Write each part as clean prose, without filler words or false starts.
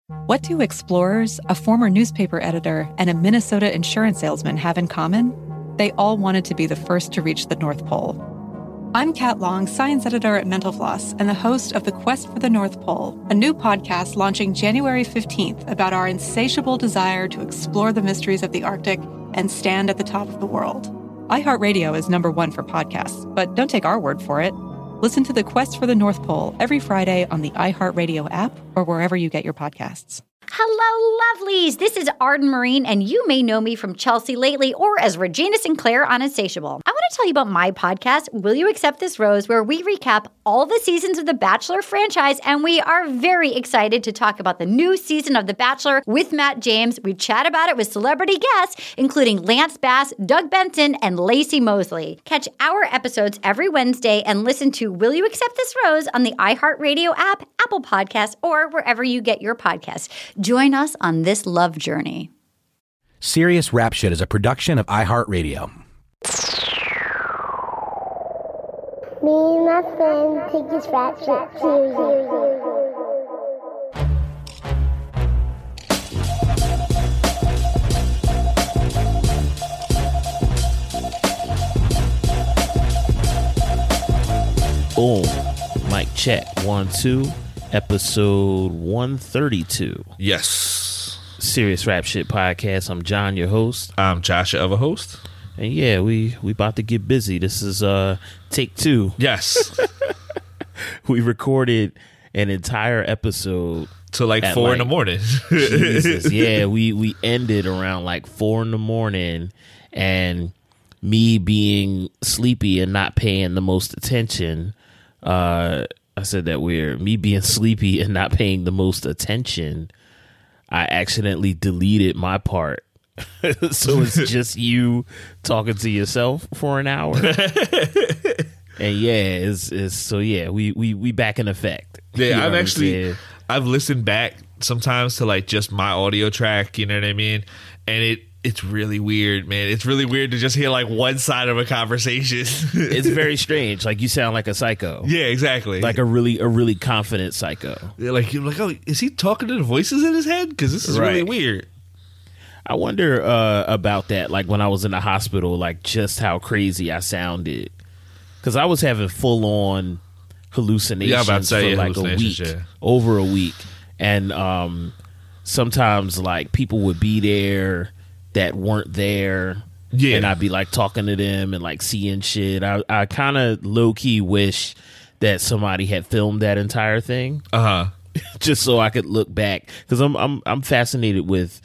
What do explorers, a former newspaper editor, and a Minnesota insurance salesman have in common? They all wanted to be the first to reach the North Pole. I'm Kat Long, science editor at Mental Floss, and the host of The Quest for the North Pole, a new podcast launching January 15th about our insatiable desire to explore the mysteries of the Arctic and stand at the top of the world. iHeartRadio is #1 for podcasts, but don't take our word for it. Listen to The Quest for the North Pole every Friday on the iHeartRadio app or wherever you get your podcasts. Hello, lovelies. This is Arden Marine, and you may know me from Chelsea Lately or as Regina Sinclair on Insatiable. I want to tell you about my podcast, Will You Accept This Rose, where we recap all the seasons of The Bachelor franchise, and we are very excited to talk about the new season of The Bachelor with Matt James. We chat about it with celebrity guests, including Lance Bass, Doug Benson, and Lacey Mosley. Catch our episodes every Wednesday and listen to Will You Accept This Rose on the iHeartRadio app, Apple Podcasts, or wherever you get your podcasts. Join us on this love journey. Serious Rap Shit is a production of iHeartRadio. Me and my friend take this rap shit seriously. Boom. Mic check. 1, 2. Episode 132. Yes. Serious Rap Shit Podcast. I'm John, your host. I'm Josh, your other host. And yeah, we about to get busy. This is take 2. Yes. We recorded an entire episode till like 4 in the morning. Jesus. Yeah, we ended around like 4 in the morning, and me being sleepy and not paying the most attention, I said that weird. Me being sleepy and not paying the most attention, I accidentally deleted my part. So it's just you talking to yourself for an hour. And yeah, it's so yeah, we back in effect. Yeah, I've listened back sometimes to like just my audio track, you know what I mean? And it's really weird, man. It's really weird to just hear like one side of a conversation. It's very strange. Like you sound like a psycho. Yeah, exactly. Like a really confident psycho. You're like, oh, is he talking to the voices in his head? Because this is really weird. I wonder about that. Like when I was in the hospital, like just how crazy I sounded. Because I was having full on hallucinations for like a week, over a week, and sometimes like people would be there that weren't there, and I'd be like talking to them and like seeing shit. I kind of low key wish that somebody had filmed that entire thing, just so I could look back, because I'm fascinated with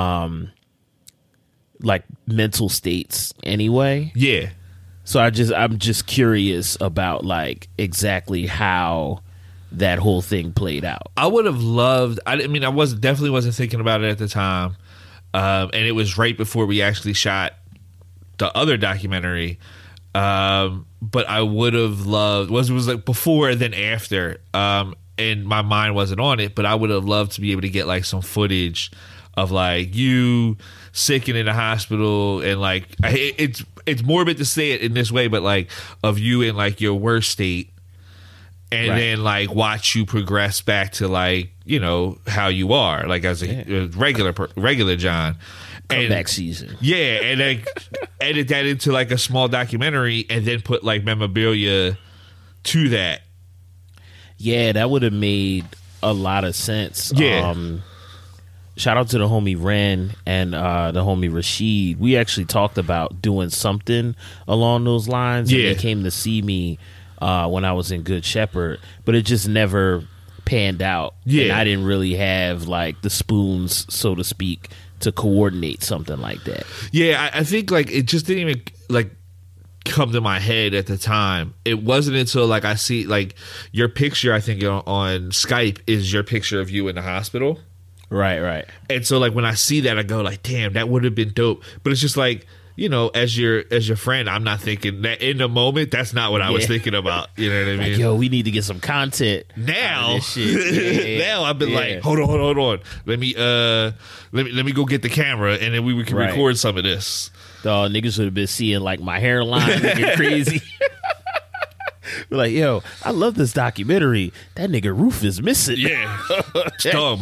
like mental states anyway. Yeah. So I'm just curious about like exactly how that whole thing played out. I would have loved. I mean, I definitely wasn't thinking about it at the time. And it was right before we actually shot the other documentary. But I would have loved, it was like before and then after. And my mind wasn't on it, but I would have loved to be able to get like some footage of like you sick and in the hospital, and like it's morbid to say it in this way, but like of you in like your worst state, and then like watch you progress back to like, you know, how you are like as a regular John. Comeback season. Yeah, and then edit that into like a small documentary and then put like memorabilia to that. Yeah, that would have made a lot of sense. Yeah. Shout out to the homie Ren and the homie Rashid. We actually talked about doing something along those lines. Yeah. And they came to see me when I was in Good Shepherd, but it just never panned out. Yeah. And I didn't really have like the spoons, so to speak, to coordinate something like that. Yeah, I think like it just didn't even like come to my head at the time. It wasn't until like I see like your picture, I think on Skype is your picture of you in the hospital. Right. And so like when I see that, I go like, damn, that would have been dope. But it's just like, you know, as your friend, I'm not thinking that in the moment. That's not what I was thinking about. You know what I mean? Like, yo, we need to get some content now. Shit. Now I've been like, hold on. Let me go get the camera, and then we can record some of this. Dog, niggas would have been seeing like my hairline looking crazy. We're like, yo, I love this documentary. That nigga Roof is missing. Yeah. Dog,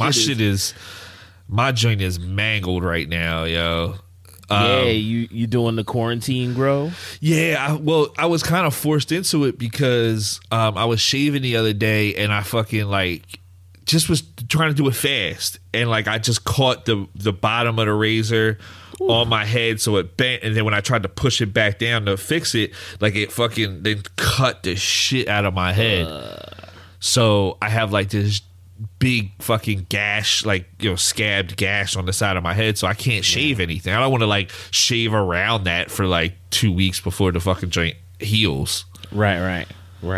my joint is mangled right now, yo. You doing the quarantine grow? Yeah, I was kind of forced into it because I was shaving the other day and I fucking like just was trying to do it fast, and like I just caught the bottom of the razor on my head, so it bent, and then when I tried to push it back down to fix it, like it fucking then cut the shit out of my head. So I have like this big fucking gash, like, you know, scabbed gash on the side of my head, so I can't shave anything. I don't want to like shave around that for like 2 weeks before the fucking joint heals. Right.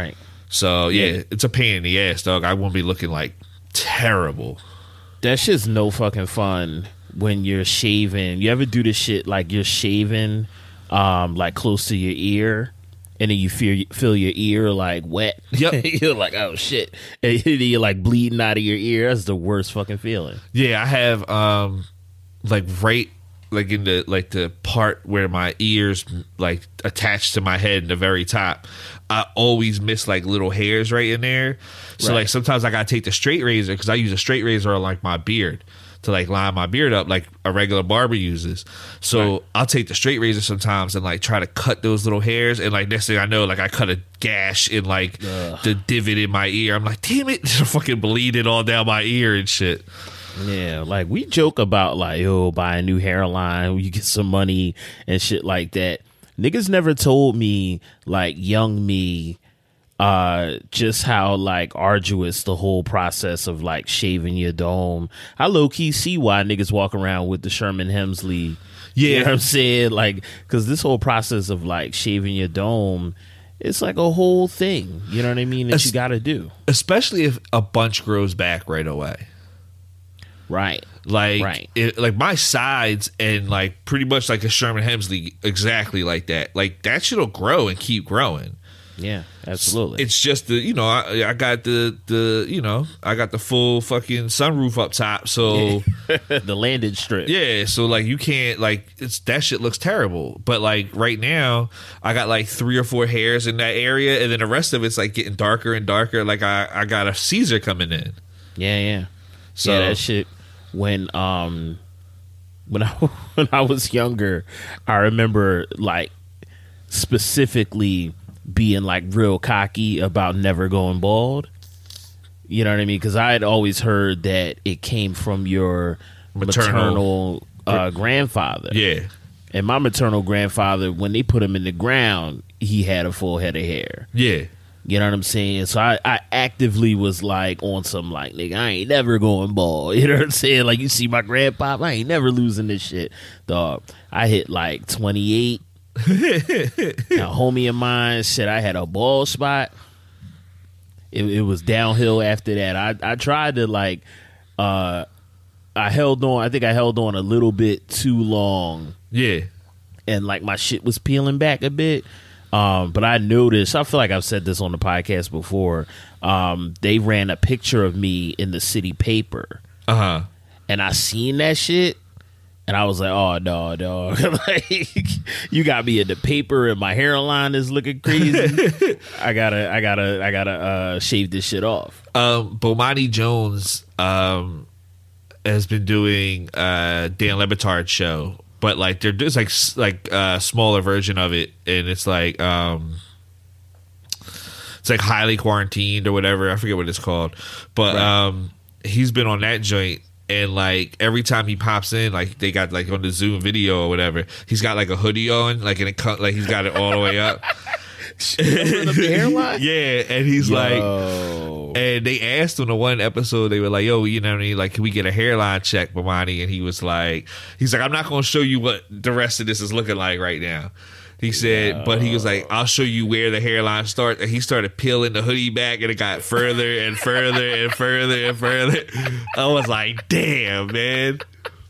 So yeah, it's a pain in the ass, dog. I won't be looking like terrible. That shit's no fucking fun when you're shaving. You ever do this shit like you're shaving like close to your ear, and then you feel your ear like wet? Yep. You're like, oh shit, and you're like bleeding out of your ear. That's the worst fucking feeling. Yeah, I have like right like in the part where my ears like attached to my head in the very top, I always miss like little hairs right in there. So like sometimes I gotta take the straight razor, because I use a straight razor on like my beard to like line my beard up like a regular barber uses. So I'll take the straight razor sometimes and like try to cut those little hairs, and like next thing I know, like I cut a gash in like the divot in my ear. I'm like, damn it, fucking bleeding all down my ear and shit. Yeah, like we joke about like, yo, buy a new hairline, you get some money and shit like that. Niggas never told me, like, young me, just how like arduous the whole process of like shaving your dome. I low key see why niggas walk around with the Sherman Hemsley. Yeah, you know what I'm saying? Like, because this whole process of like shaving your dome, it's like a whole thing. You know what I mean? That you got to do, especially if a bunch grows back right away. Right. Like, like my sides and like pretty much like a Sherman Hemsley, exactly like that. Like that shit'll grow and keep growing. Yeah, absolutely. It's just the, you know, I got the you know, I got the full fucking sunroof up top, so the landing strip. Yeah, so like you can't like that shit looks terrible. But like right now, I got like 3 or 4 hairs in that area, and then the rest of it's like getting darker and darker. Like I got a Caesar coming in. Yeah. So yeah, that shit. When I was younger, I remember like specifically being like real cocky about never going bald. You know what I mean? Because I had always heard that it came from your maternal grandfather. Yeah. And my maternal grandfather, when they put him in the ground, he had a full head of hair. Yeah. You know what I'm saying? So I actively was like on some like, nigga, I ain't never going bald. You know what I'm saying? Like, you see my grandpa, I ain't never losing this shit. Dog, I hit like 28. Now, homie of mine said I had a bald spot. It was downhill after that. I tried to like, I held on. I think I held on a little bit too long. Yeah. And like my shit was peeling back a bit. But I noticed, I feel like I've said this on the podcast before, they ran a picture of me in the city paper. Uh-huh. And I seen that shit, and I was like, oh, no, dog. Like, you got me in the paper and my hairline is looking crazy. I gotta shave this shit off. Bomani Jones has been doing Dan Le Batard's show. But like there's like a smaller version of it, and it's like highly quarantined or whatever. I forget what it's called. But he's been on that joint, and like every time he pops in, like they got like on the Zoom video or whatever, he's got like a hoodie on, like and like he's got it all the way up. The hairline? Yeah, and he's like, and they asked him in one episode, they were like, yo, you know what I mean, like, can we get a hairline check, Bomani? And he's like, I'm not gonna show you what the rest of this is looking like right now. He said, but he was like, I'll show you where the hairline starts. And he started peeling the hoodie back, and it got further and further and further and further. I was like, damn, man.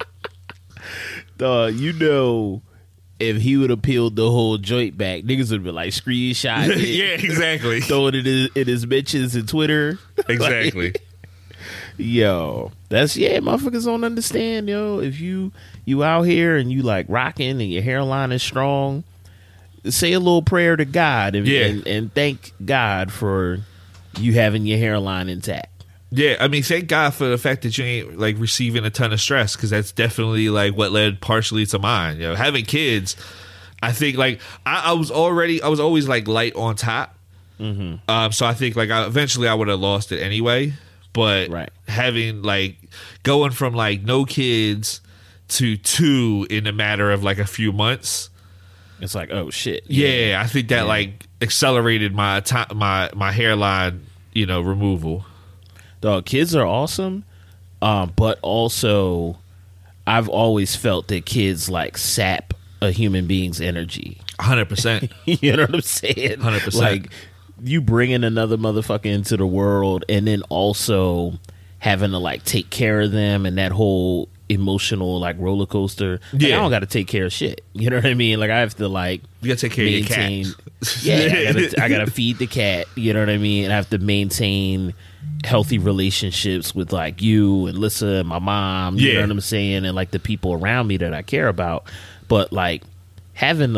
You know, if he would have peeled the whole joint back, niggas would be like screenshot it. Yeah, exactly. Throw it in his mentions and Twitter. Exactly. Like, yo, motherfuckers don't understand, yo. If you out here and you like rocking and your hairline is strong, say a little prayer to God and thank God for you having your hairline intact. Yeah, I mean, thank God for the fact that you ain't like receiving a ton of stress, because that's definitely like what led partially to mine. You know, having kids, I think like I was always like light on top. Mm-hmm. So I think like eventually I would have lost it anyway. But having like going from like no kids to 2 in a matter of like a few months, it's like, oh shit. Yeah, I think that like accelerated my hairline, removal. Dog, kids are awesome, but also I've always felt that kids like sap a human being's energy. 100%. You know what I'm saying? 100%. Like, you bringing another motherfucker into the world and then also having to like take care of them and that whole emotional like roller coaster. Like, I don't got to take care of shit. You know what I mean? Like, I have to like you got to take care of your cat. Yeah, I gotta feed the cat. You know what I mean? I have to maintain healthy relationships with like you and Lissa and my mom. You know what I'm saying? And like the people around me that I care about. But like having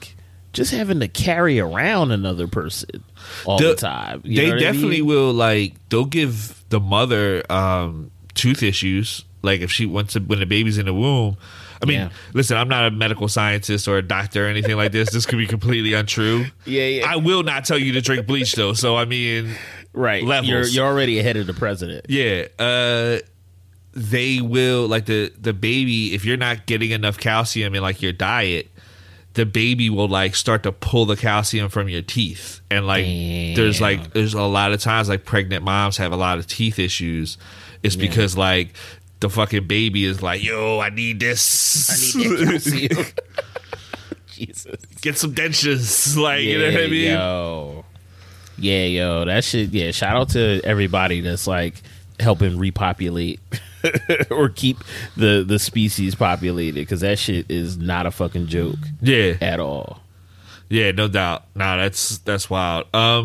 to carry around another person all the time. They definitely will like, they'll give the mother tooth issues. Like if when the baby's in the womb. I mean, listen, I'm not a medical scientist or a doctor or anything like this. This could be completely untrue. Yeah. I will not tell you to drink bleach though. So I mean, right. Levels. You're already ahead of the president. Yeah. They will like the baby, if you're not getting enough calcium in like your diet, the baby will like start to pull the calcium from your teeth. And like there's a lot of times like pregnant moms have a lot of teeth issues. It's because like the fucking baby is like, yo, I need this. I need that calcium. Jesus. Get some dentures. Like, you know what I mean? Yo, that shit. Yeah, shout out to everybody that's like helping repopulate or keep the species populated, because that shit is not a fucking joke. At all. Yeah, no doubt. Nah, that's wild.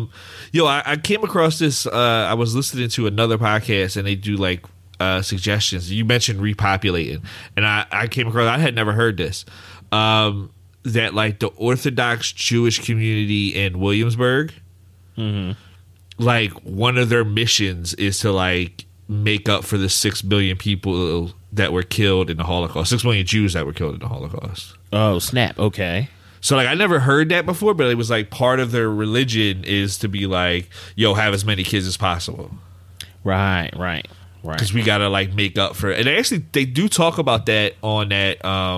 I came across this. I was listening to another podcast and they do like suggestions. You mentioned repopulating, and I came across. I had never heard this. That like the Orthodox Jewish community in Williamsburg, like one of their missions is to like make up for the 6 million people that were killed in the Holocaust. 6 million Jews that were killed in the Holocaust. Oh snap! Okay. So like I never heard that before, but it was like part of their religion is to be like, yo, have as many kids as possible. Right. Because we gotta like make up for it. And they do talk about that on that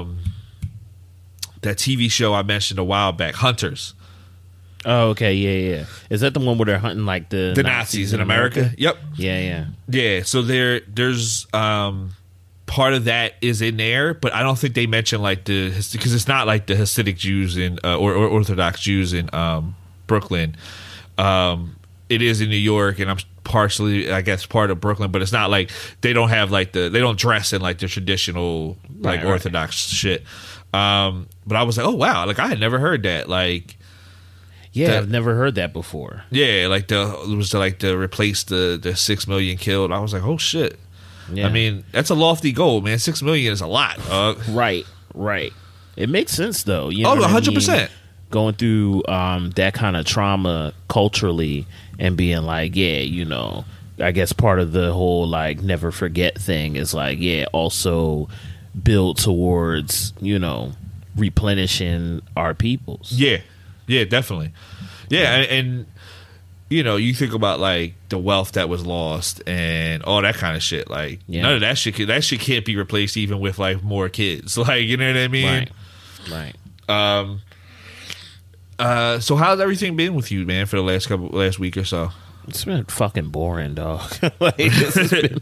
that TV show I mentioned a while back, Hunters. Oh, okay, yeah. Is that the one where they're hunting like the Nazis in America? Yep. Yeah. So there's part of that is in there, but I don't think they mention like because it's not like the Hasidic Jews in or Orthodox Jews in Brooklyn. It is in New York, and I'm partially, I guess, part of Brooklyn, but it's not like they don't have like they don't dress in like the traditional like Orthodox shit. But I was like, oh wow, like I had never heard that. Like, I've never heard that before. Yeah, like it was to replace the 6 million killed. I was like, oh shit. Yeah. I mean, that's a lofty goal, man. 6 million is a lot. Right. It makes sense though. You know 100%. I mean? Going through that kind of trauma culturally and being like, I guess part of the whole like never forget thing is like, also build towards, replenishing our peoples. Yeah, definitely. Yeah, and you think about like the wealth that was lost and all that kind of shit. Like none of that shit. That shit can't be replaced even with like more kids. Like, you know what I mean? Right. So how's everything been with you, man, for the last week or so? It's been fucking boring, dog. Like, this has been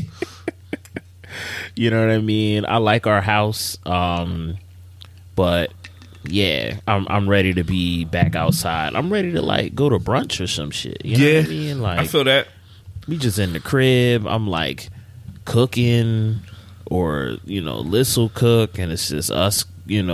you know what I mean? I like our house, but I'm ready to be back outside. I'm ready to like go to brunch or some shit. You know what I mean? Like, I feel that. We just in the crib. I'm like cooking, or Liz will cook, and it's just us.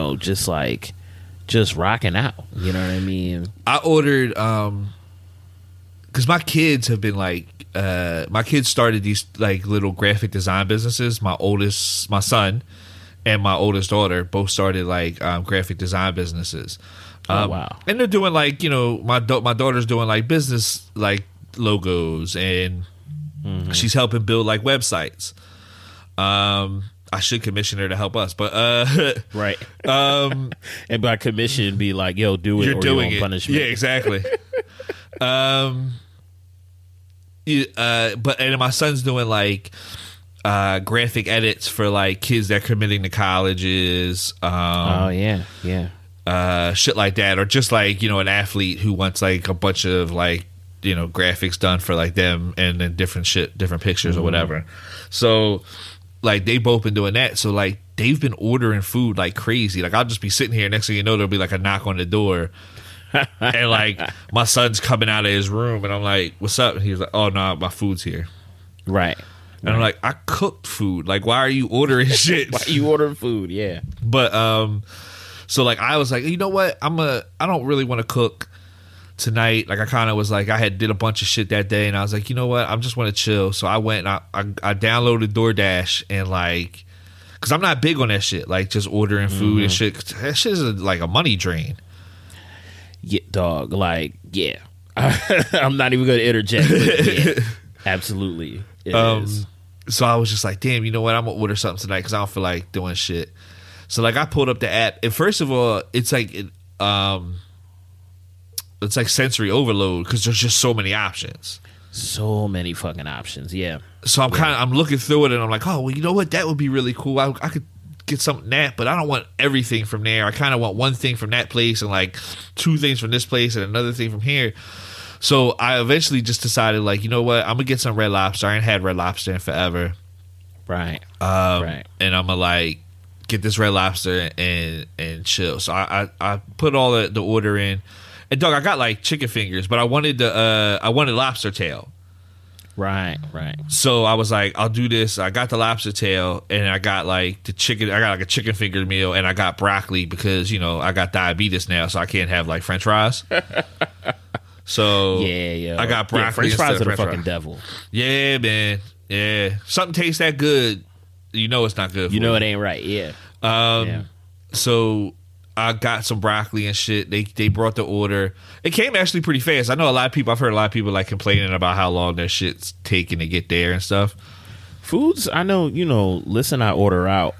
Just rocking out. You know what I mean? I ordered because my kids have been like my kids started these like little graphic design businesses. My son and my oldest daughter both started like graphic design businesses. Wow. And they're doing like, my daughter's doing like business like logos, and she's helping build like websites. I should commission her to help us, but right. And by commission, be like, yo, do it. You're doing it. Punishment. Yeah, exactly. But my son's doing like graphic edits for like kids that are committing to colleges. Shit like that, or just like an athlete who wants like a bunch of like graphics done for like them, and then different pictures or whatever. So like they've both been doing that. So like they've been ordering food like crazy. Like I'll just be sitting here, next thing you know, there'll be like a knock on the door. And like my son's coming out of his room, and I'm like, "What's up?" And he's like, "Oh no, my food's here." Right. And I'm like, "I cooked food. Like, why are you ordering shit? Why are you ordering food?" Yeah. But so like I was like, you know what? I don't really want to cook tonight. Like I kind of was like, I did a bunch of shit that day, and I was like, you know what? I just want to chill. So I went and I downloaded DoorDash, and like, because I'm not big on that shit. Like just ordering food and shit. That shit is like a money drain. Yeah, dog. Like, yeah. I'm not even going to interject. But yeah, absolutely. It is. So I was just like, damn, you know what? I'm going to order something tonight because I don't feel like doing shit. So like I pulled up the app, and first of all, it's like sensory overload because there's just so many options. So many fucking options, yeah. So I'm looking through it, and I'm like, oh, well, you know what? That would be really cool. I could get something that, but I don't want everything from there. I kind of want one thing from that place and like two things from this place and another thing from here. So I eventually just decided, like, you know what? I'm gonna get some Red Lobster. I ain't had Red Lobster in forever. Right. Right. And I'm gonna like get this Red Lobster and chill. So I put all the order in, and dog, I got like chicken fingers, but I wanted lobster tail. Right. So I was like, I'll do this. I got the lobster tail, and I got like the chicken. I got like a chicken finger meal, and I got broccoli because I got diabetes now, so I can't have like French fries. So yeah, I got broccoli. French fries are the French fucking devil. Yeah, man. Yeah, something tastes that good, it's not good. It ain't right. Yeah. So I got some broccoli and shit. They brought the order. It came actually pretty fast. I know I've heard a lot of people like complaining about how long their shit's taking to get there and stuff. Foods, I know, listen, I order out,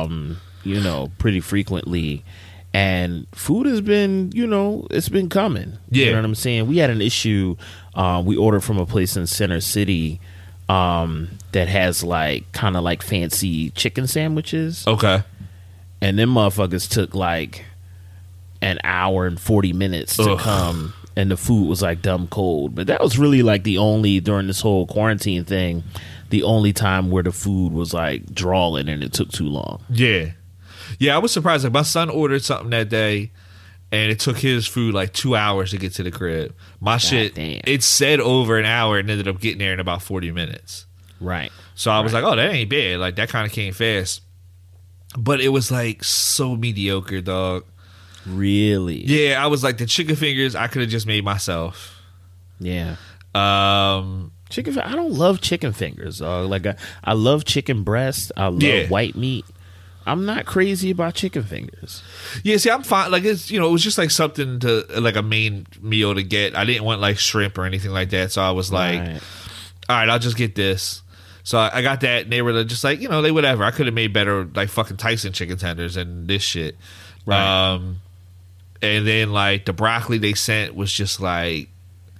pretty frequently, and food has been, it's been coming. Yeah. You know what I'm saying? We had an issue. We ordered from a place in Center City that has like kind of like fancy chicken sandwiches. Okay. And them motherfuckers took like an hour and 40 minutes to come, and the food was like dumb cold. But that was really like during this whole quarantine thing, the only time where the food was like drawing and it took too long. Yeah. Yeah, I was surprised. Like my son ordered something that day, and it took his food like 2 hours to get to the crib. My shit, damn. It said over an hour and ended up getting there in about 40 minutes. Right. So I was like, oh, that ain't bad. Like that kind of came fast. But it was like so mediocre, dog. Really? Yeah, I was like, the chicken fingers I could have just made myself. Yeah. I don't love chicken fingers, dog. Like I love chicken breast. I love white meat. I'm not crazy about chicken fingers. Yeah, see, I'm fine. Like it was just like something to like a main meal to get. I didn't want like shrimp or anything like that, so I was like, all right, I'll just get this. So I got that, and they were just like, they whatever. I could have made better, like fucking Tyson chicken tenders and this shit. Right. And then like the broccoli they sent was just like,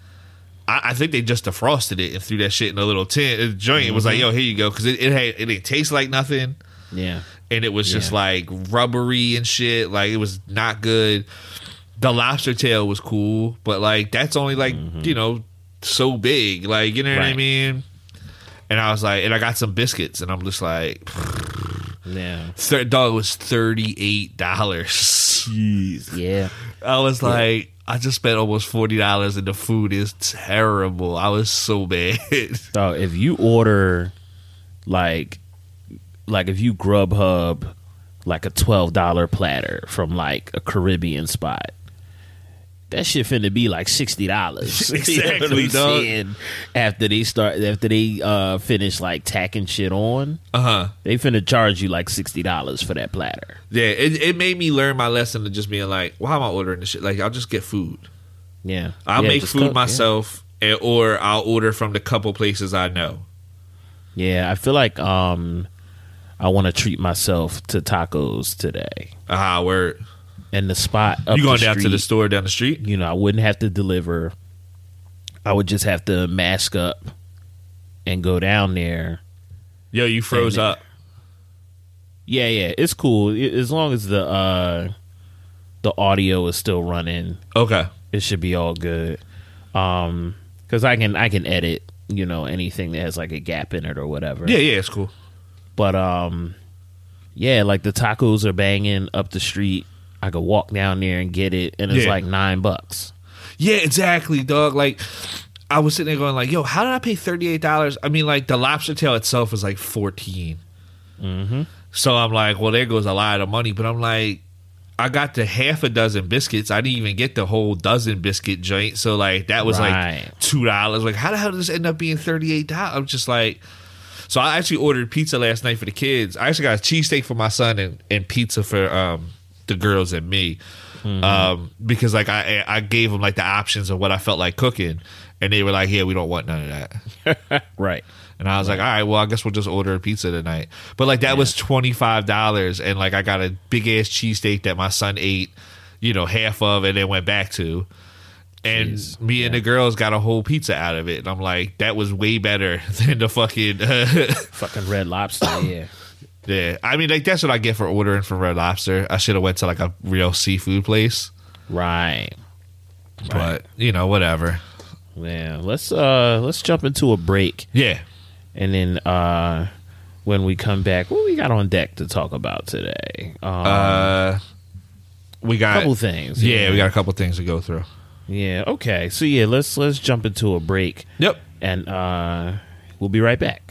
I think they just defrosted it and threw that shit in a little tin. The joint It was like, yo, here you go, because it didn't taste like nothing. Yeah. And it was just like rubbery and shit. Like it was not good. The lobster tail was cool, but like that's only like so big. Like what I mean. And I was like, and I got some biscuits, and I'm just like, yeah. Dog was $38. Jeez. Yeah. I was like, I just spent almost $40, and the food is terrible. I was so bad. So if you order, like if you Grubhub, like a $12 platter from like a Caribbean spot, that shit finna be like $60. Exactly, you know what I'm dog. saying? After they finish like tacking shit on, they finna charge you like $60 for that platter. Yeah, it made me learn my lesson of just being like, why am I ordering this shit? Like, I'll just get food. Yeah, I'll make just food cook, myself, or I'll order from the couple places I know. Yeah, I feel like I want to treat myself to tacos today. Word. And the spot up you going the down street, to the store down the street? You know, I wouldn't have to deliver. I would just have to mask up and go down there. Yo, you froze up. Yeah, it's cool as long as the audio is still running. Okay, it should be all good. Because I can edit, you know, anything that has like a gap in it or whatever. Yeah, it's cool. But yeah, like the tacos are banging up the street. I could walk down there and get it, and it's like $9. Yeah, exactly, dog. Like, I was sitting there going, like, yo, how did I pay $38? I mean, like, the lobster tail itself was like $14. Mm-hmm. So I'm like, well, there goes a lot of money. But I'm like, I got the half a dozen biscuits. I didn't even get the whole dozen biscuit joint. So, like, that was like $2. Like, how the hell did this end up being $38? I'm just like, so I actually ordered pizza last night for the kids. I actually got a cheesesteak for my son and pizza for the girls and me. Because like I gave them like the options of what I felt like cooking, and they were like, yeah, we don't want none of that. Right. And I was like, all right, well, I guess we'll just order a pizza tonight. But like that was $25, and like I got a big ass cheesesteak that my son ate, you know, half of and then went back to. And me and the girls got a whole pizza out of it. And I'm like, that was way better than the fucking Red Lobster, yeah. Yeah, I mean, like that's what I get for ordering from Red Lobster. I should have went to like a real seafood place, right? But you know, whatever. Yeah, let's jump into a break. Yeah, and then when we come back, what we got on deck to talk about today? We got a couple things. Yeah, we got a couple things to go through. Yeah. Okay. So yeah, let's jump into a break. Yep. And we'll be right back.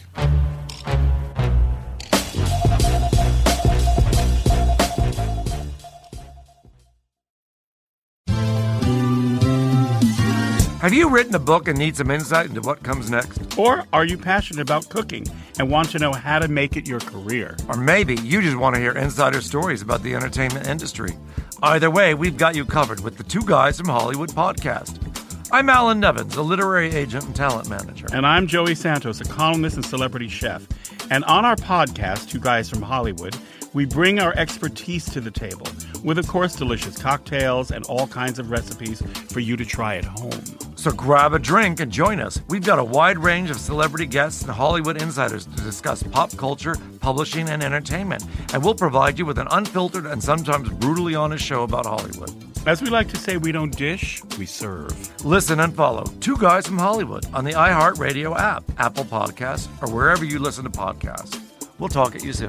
Have you written a book and need some insight into what comes next? Or are you passionate about cooking and want to know how to make it your career? Or maybe you just want to hear insider stories about the entertainment industry. Either way, we've got you covered with the Two Guys from Hollywood podcast. I'm Alan Nevins, a literary agent and talent manager. And I'm Joey Santos, a columnist and celebrity chef. And on our podcast, Two Guys from Hollywood, we bring our expertise to the table with, of course, delicious cocktails and all kinds of recipes for you to try at home. So grab a drink and join us. We've got a wide range of celebrity guests and Hollywood insiders to discuss pop culture, publishing, and entertainment. And we'll provide you with an unfiltered and sometimes brutally honest show about Hollywood. As we like to say, we don't dish, we serve. Listen and follow Two Guys from Hollywood on the iHeartRadio app, Apple Podcasts, or wherever you listen to podcasts. We'll talk at you soon.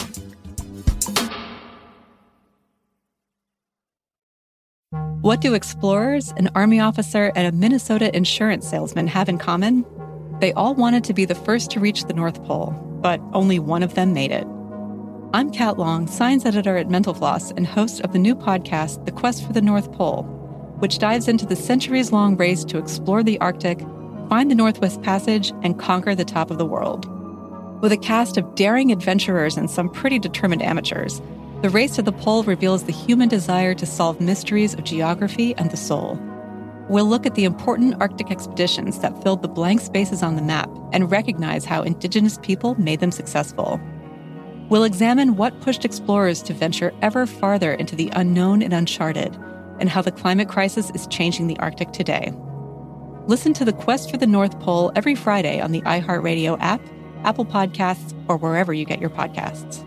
What do explorers, an Army officer, and a Minnesota insurance salesman have in common? They all wanted to be the first to reach the North Pole, but only one of them made it. I'm Kat Long, science editor at Mental Floss and host of the new podcast, The Quest for the North Pole, which dives into the centuries-long race to explore the Arctic, find the Northwest Passage, and conquer the top of the world. With a cast of daring adventurers and some pretty determined amateurs, the race to the pole reveals the human desire to solve mysteries of geography and the soul. We'll look at the important Arctic expeditions that filled the blank spaces on the map and recognize how Indigenous people made them successful. We'll examine what pushed explorers to venture ever farther into the unknown and uncharted, and how the climate crisis is changing the Arctic today. Listen to The Quest for the North Pole every Friday on the iHeartRadio app, Apple Podcasts, or wherever you get your podcasts.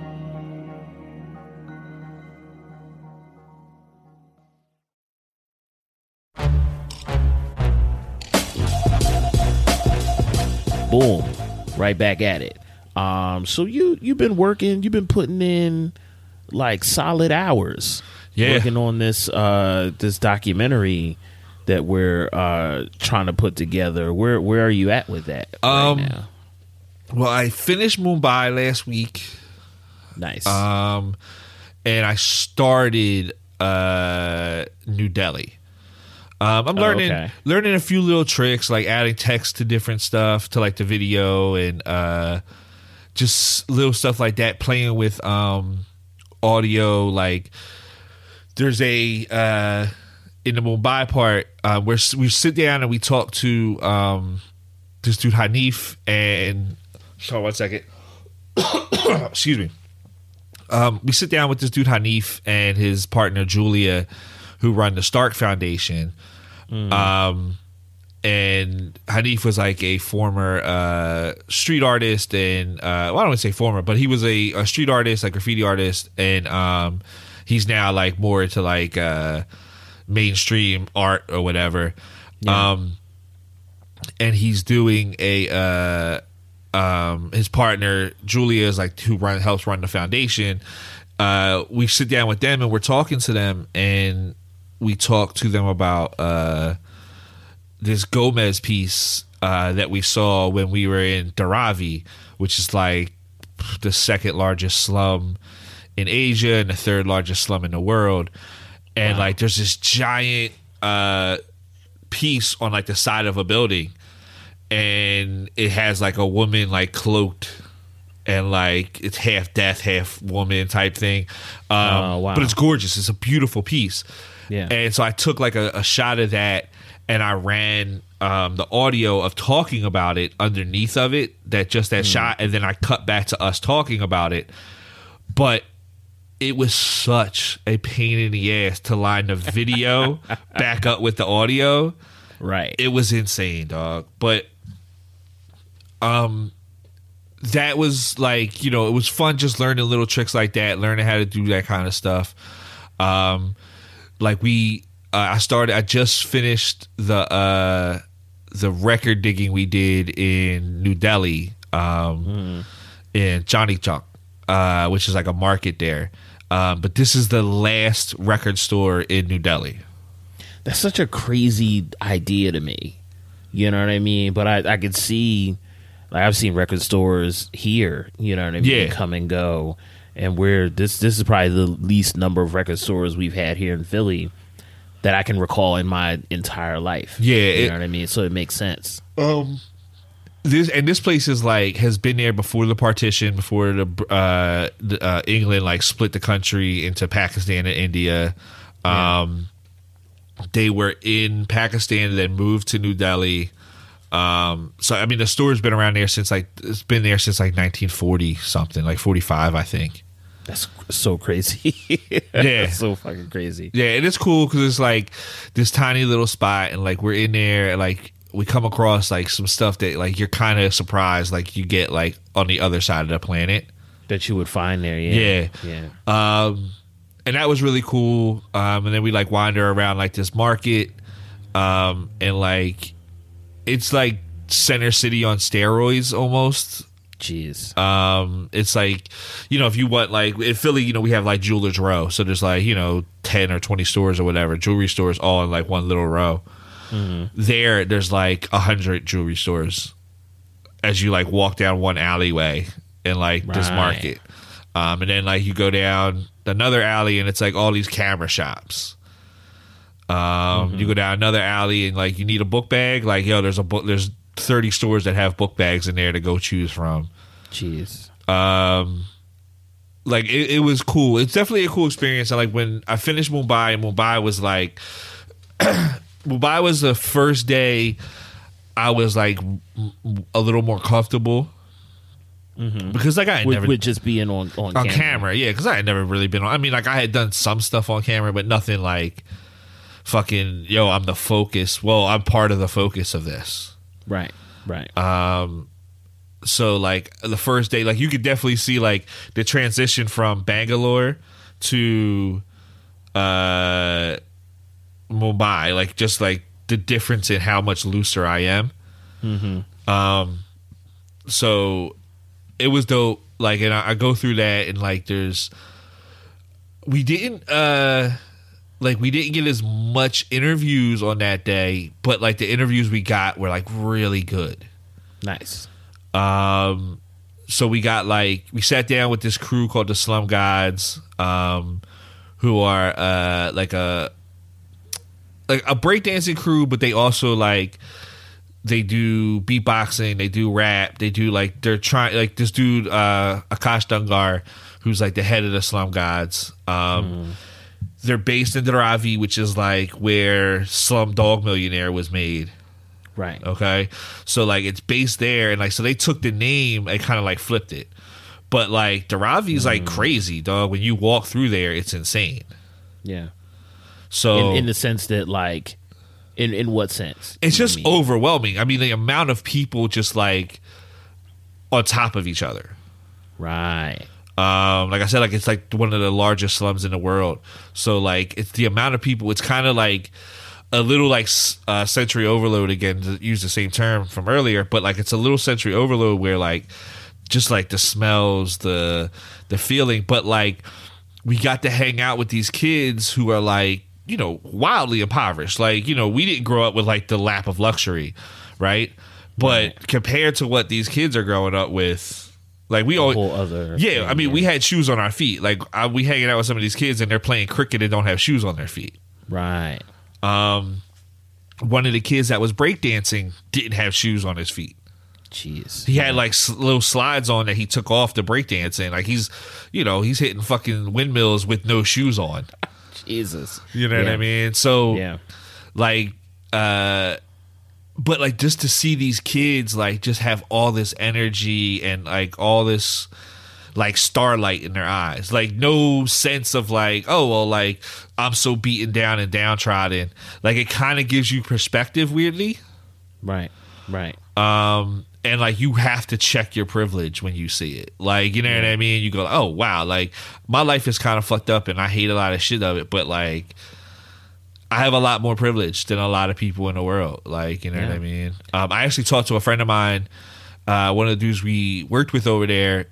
Boom, right back at it. So you've been working, you've been putting in like solid hours, working on this this documentary that we're trying to put together. Where are you at with that right now? Well, I finished Mumbai last week. Nice. And I started New Delhi. I'm learning a few little tricks, like adding text to different stuff to like the video, and just little stuff like that. Playing with audio, like there's a in the Mumbai part where we sit down and we talk to this dude Hanif, and sorry, 1 second. Excuse me. We sit down with this dude Hanif and his partner Julia, who run the Stark Foundation. And Hanif was like a former street artist, and well, I don't want to say former, but he was a street artist, like graffiti artist, and he's now like more into like mainstream art or whatever. Yeah. And he's doing a his partner Julia is like who helps run the foundation. We sit down with them and we're talking to them, and we talk to them about this Gomez piece that we saw when we were in Dharavi, which is like the second largest slum in Asia and the third largest slum in the world. And like there's this giant piece on like the side of a building, and it has like a woman like cloaked, and like it's half death, half woman type thing. But it's gorgeous. It's a beautiful piece. Yeah. And so I took like a shot of that, and I ran the audio of talking about it underneath of it, that shot, and then I cut back to us talking about it. But it was such a pain in the ass to line the video back up with the audio. Right. It was insane, dog. But that was like, you know, it was fun just learning little tricks like that, learning how to do that kind of stuff. Like I just finished the record digging we did in New Delhi, in Chandni Chowk, which is like a market there. But this is the last record store in New Delhi. That's such a crazy idea to me. You know what I mean? But I could see, like, I've seen record stores here, you know what I mean, come and go. And this is probably the least number of record stores we've had here in Philly that I can recall in my entire life. Yeah. You know what I mean? So it makes sense. This place is like has been there before the partition, before the England like split the country into Pakistan and India. They were in Pakistan and then moved to New Delhi. So I mean, the store's been around there since like 1940 something, like 45, I think. That's so crazy. Yeah, that's so fucking crazy. Yeah, and it's cool because it's like this tiny little spot, and like we're in there, and like we come across like some stuff that like you're kind of surprised, like you get like on the other side of the planet that you would find there. Yeah. And that was really cool. And then we like wander around like this market, and like it's like Center City on steroids almost. Jeez. It's like, you know, if you want like in Philly, you know, we have like Jewelers Row, so there's like, you know, 10 or 20 stores or whatever, jewelry stores all in like one little row. There's like 100 jewelry stores as you like walk down one alleyway in like this market. And then like you go down another alley and it's like all these camera shops. You go down another alley and like you need a book bag, like there's 30 stores that have book bags in there to go choose from. Jeez. Like it was cool. It's definitely a cool experience. And like when I finished Mumbai was like Mumbai was the first day I was like a little more comfortable. Because like I had never with just being on camera, yeah. Because I had never really been on. I mean, like I had done some stuff on camera, but nothing like fucking I'm the focus. Well, I'm part of the focus of this. Right. So like the first day, like you could definitely see like the transition from Bangalore to Mumbai, like just like the difference in how much looser I am. So it was dope. Like, and I go through that, and like we didn't get as much interviews on that day, but like the interviews we got were like really good. Nice. So we sat down with this crew called the Slum Gods, who are like a like a breakdancing crew, but they also like they do beatboxing, they do rap, they do like they're trying like this dude Akash Dungar, who's like the head of the Slum Gods. They're based in Dharavi, which is like where Slumdog Millionaire was made. Right. Okay. So like it's based there, and like so they took the name and kind of like flipped it. But like Dharavi is like crazy, dog. When you walk through there, it's insane. Yeah. So in the sense that like in what sense? It's just overwhelming. I mean, the amount of people just like on top of each other. Right. Like I said, like it's like one of the largest slums in the world. So like it's the amount of people. It's kind of like a little like sensory overload, again, to use the same term from earlier, but like it's a little sensory overload where like just like the smells, the feeling, but like we got to hang out with these kids who are like, you know, wildly impoverished. Like, you know, we didn't grow up with like the lap of luxury, right? But compared to what these kids are growing up with, like we all, I mean, we had shoes on our feet. Like we hanging out with some of these kids and they're playing cricket and don't have shoes on their feet. Right. One of the kids that was breakdancing didn't have shoes on his feet. Jeez. He had like little slides on that he took off to breakdancing. Like he's hitting fucking windmills with no shoes on. Jesus. You know what I mean? So like, but like just to see these kids like just have all this energy and like all this like starlight in their eyes, like no sense of like, oh well, like I'm so beaten down and downtrodden. Like it kind of gives you perspective weirdly. Right. And like you have to check your privilege when you see it. Like, you know what I mean? You go, oh wow, like my life is kind of fucked up and I hate a lot of shit of it, but like I have a lot more privilege than a lot of people in the world. Like, you know what I mean? I actually talked to a friend of mine, one of the dudes we worked with over there,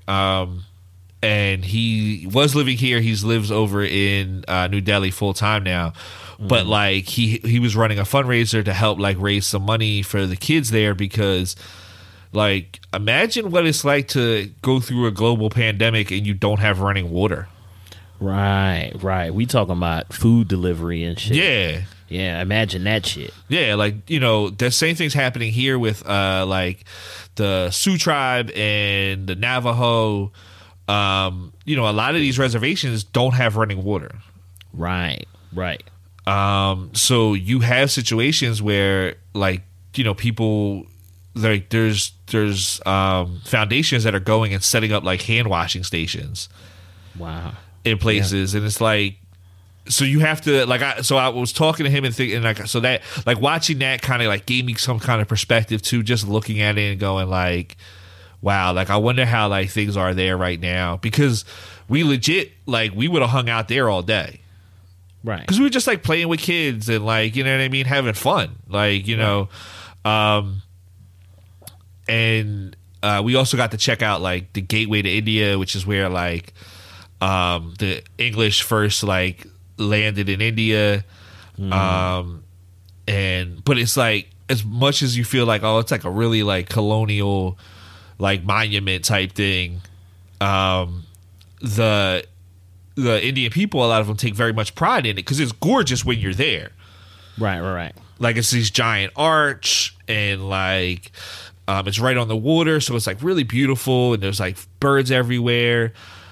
and he was living here. He lives over in New Delhi full time now. But like he was running a fundraiser to help like raise some money for the kids there, because like imagine what it's like to go through a global pandemic and you don't have running water. Right. We talking about food delivery and shit. Yeah, imagine that shit. Yeah, like, you know, the same thing's happening here with like the Sioux tribe and the Navajo. You know, a lot of these reservations don't have running water. Right. So you have situations where like, you know, people like there's foundations that are going and setting up like hand washing stations. Wow. In places, and it's like, so you have to like. I was talking to him and thinking like, so that like watching that kind of like gave me some kind of perspective too. Just looking at it and going like, wow, like I wonder how like things are there right now, because we legit like we would have hung out there all day, right? Because we were just like playing with kids and like, you know what I mean, having fun, like, you know, and we also got to check out like the gateway to India, which is where like the English first like landed in India. But it's like, as much as you feel like, oh, it's like a really like colonial like monument type thing, the Indian people, a lot of them take very much pride in it because it's gorgeous when you're there. Right. Like it's these giant arch and like it's right on the water, so it's like really beautiful, and there's like birds everywhere.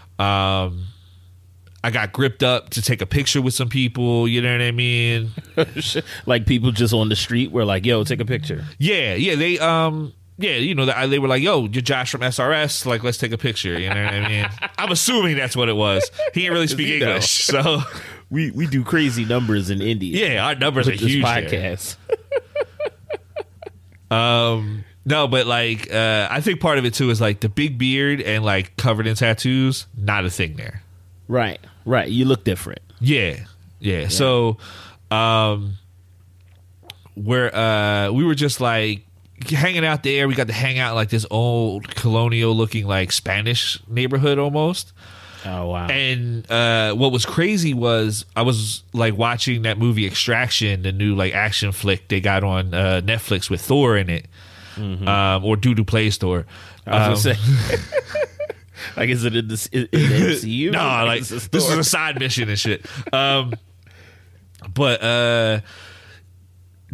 I got gripped up to take a picture with some people, you know what I mean? Like people just on the street were like, yo, take a picture. Yeah, they you know, they were like, yo, you're Josh from SRS, like let's take a picture, you know what I mean? I'm assuming that's what it was. He didn't really speak English, so we do crazy numbers in India. Yeah, our numbers are huge. Podcast. No, but like I think part of it too is like the big beard and like covered in tattoos, not a thing there. Right. You look different. Yeah. So we were just like hanging out there. We got to hang out in like this old colonial looking like Spanish neighborhood almost. Oh wow. And what was crazy was I was like watching that movie Extraction, the new like action flick they got on Netflix with Thor in it. Or Doodoo Play Store. I was gonna say, like, is it in the MCU? No, like this is a side mission and shit. But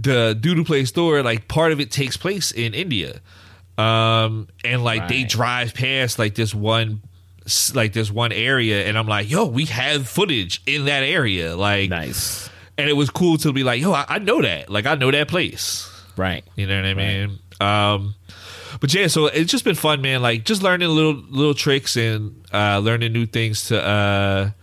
the Doodle Play store, like part of it takes place in India, and like they drive past like this one area, and I'm like, yo, we have footage in that area, like nice. And it was cool to be like, yo, I know that, like I know that place, right? You know what I mean? But yeah, so it's just been fun, man. Like just learning little tricks and learning new things to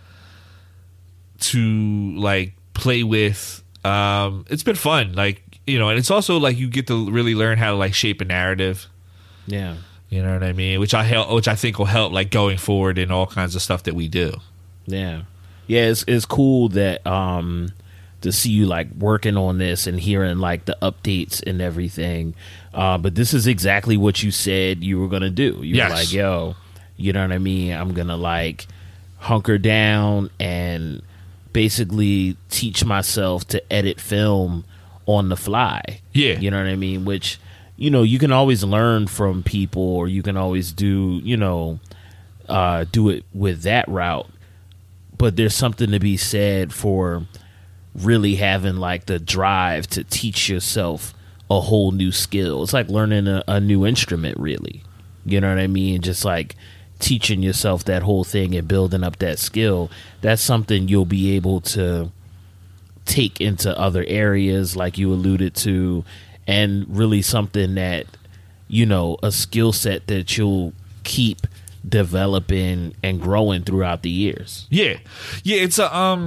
like play with. It's been fun, like, you know, and it's also like you get to really learn how to like shape a narrative. Yeah, you know what I mean, which I think will help like going forward in all kinds of stuff that we do. Yeah, it's cool that to see you like working on this and hearing like the updates and everything. But this is exactly what you said you were gonna do. You were like, yo, you know what I mean? I'm gonna like hunker down and basically teach myself to edit film on the fly. Yeah. You know what I mean? Which, you know, you can always learn from people, or you can always do, you know, do it with that route. But there's something to be said for really having like the drive to teach yourself a whole new skill. It's like learning a new instrument, really. You know what I mean? Just like teaching yourself that whole thing and building up that skill. That's something you'll be able to take into other areas, like you alluded to, and really something that, you know, a skill set that you'll keep developing and growing throughout the years. Yeah, it's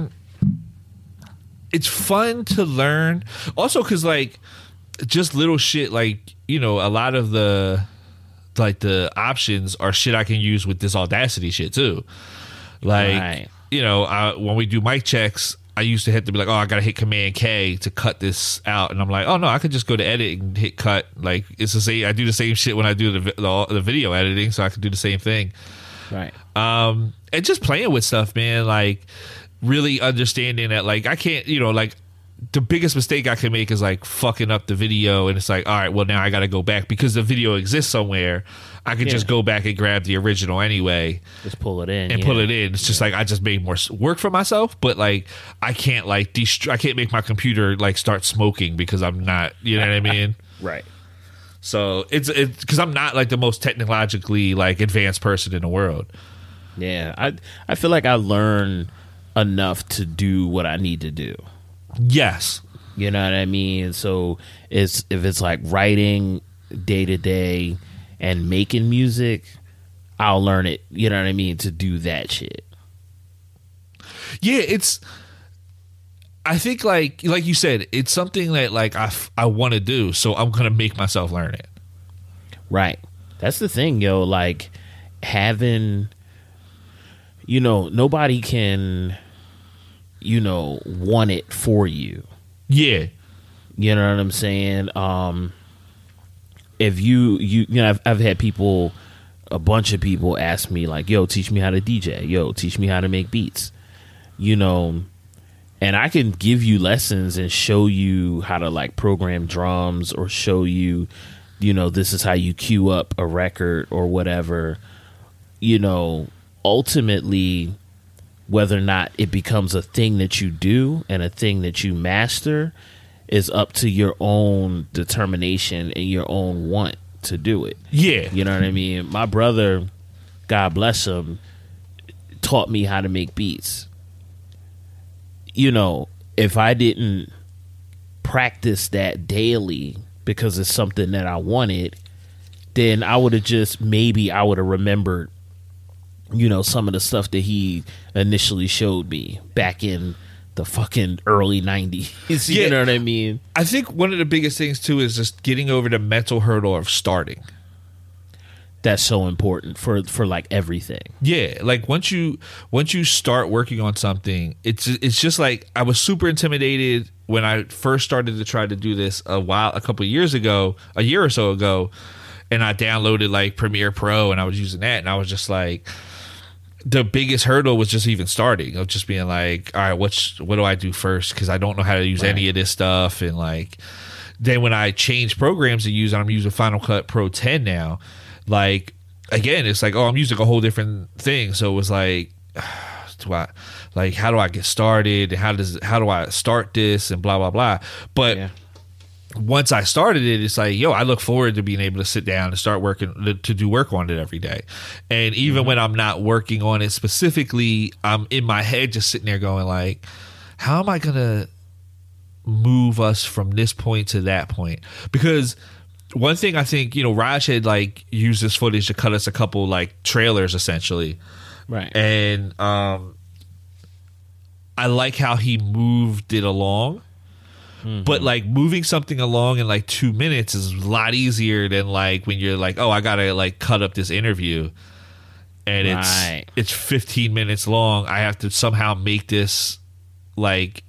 it's fun to learn. Also, because like just little shit, like, you know, a lot of the options are shit I can use with this Audacity shit too. Like, you know, when we do mic checks, I used to have to be like, oh, I gotta hit Command K to cut this out, and I'm like, oh no, I could just go to edit and hit cut. Like, it's the same. I do the same shit when I do the video editing, so I could do the same thing. Right. And just playing with stuff, man. Like really understanding that, like, I can't, you know, like the biggest mistake I can make is like fucking up the video, and it's like, all right, well now I got to go back because the video exists somewhere. I could just go back and grab the original anyway, just pull it in and pull it in. It's just like I just made more work for myself, but like I can't like I can't make my computer like start smoking because I'm not, you know what I mean? Right. So it's because I'm not like the most technologically like advanced person in the world. Yeah, I feel like I learn enough to do what I need to do. Yes. You know what I mean? So if it's like writing day to day and making music, I'll learn it, you know what I mean, to do that shit. Yeah, I think like you said, it's something that like I want to do, so I'm going to make myself learn it. Right. That's the thing, yo, like having, you know, nobody can, you know, want it for you. Yeah. You know what I'm saying? If you know, I've had a bunch of people ask me like, yo, teach me how to DJ. Yo, teach me how to make beats. You know, and I can give you lessons and show you how to like program drums, or show you, you know, this is how you cue up a record or whatever. You know, ultimately, whether or not it becomes a thing that you do and a thing that you master is up to your own determination and your own want to do it. Yeah. You know what I mean? My brother, God bless him, taught me how to make beats. You know, if I didn't practice that daily because it's something that I wanted, then I would have remembered, you know, some of the stuff that he initially showed me back in the fucking early 90s. You know what I mean? I think one of the biggest things too is just getting over the mental hurdle of starting. That's so important for like everything. Yeah, like once you start working on something, it's just like I was super intimidated when I first started to try to do this a year or so ago, and I downloaded like Premiere Pro and I was using that, and I was just like, the biggest hurdle was just even starting, of just being like, all right, what do I do first? Because I don't know how to use any of this stuff. And like, then when I changed programs to use, and I'm using Final Cut Pro 10 now, like, again, it's like, oh, I'm using a whole different thing. So it was like, how do I get started? How do I start this? And blah, blah, blah. But once I started it, it's like, yo, I look forward to being able to sit down and start working, to do work on it every day. And even when I'm not working on it specifically, I'm in my head just sitting there going like, how am I going to move us from this point to that point? Because one thing I think, Raj had like used this footage to cut us a couple like trailers essentially. Right. And I like how he moved it along. Mm-hmm. But like moving something along in like 2 minutes is a lot easier than like when you're like, oh, I gotta like cut up this interview and it's 15 minutes long. I have to somehow make this like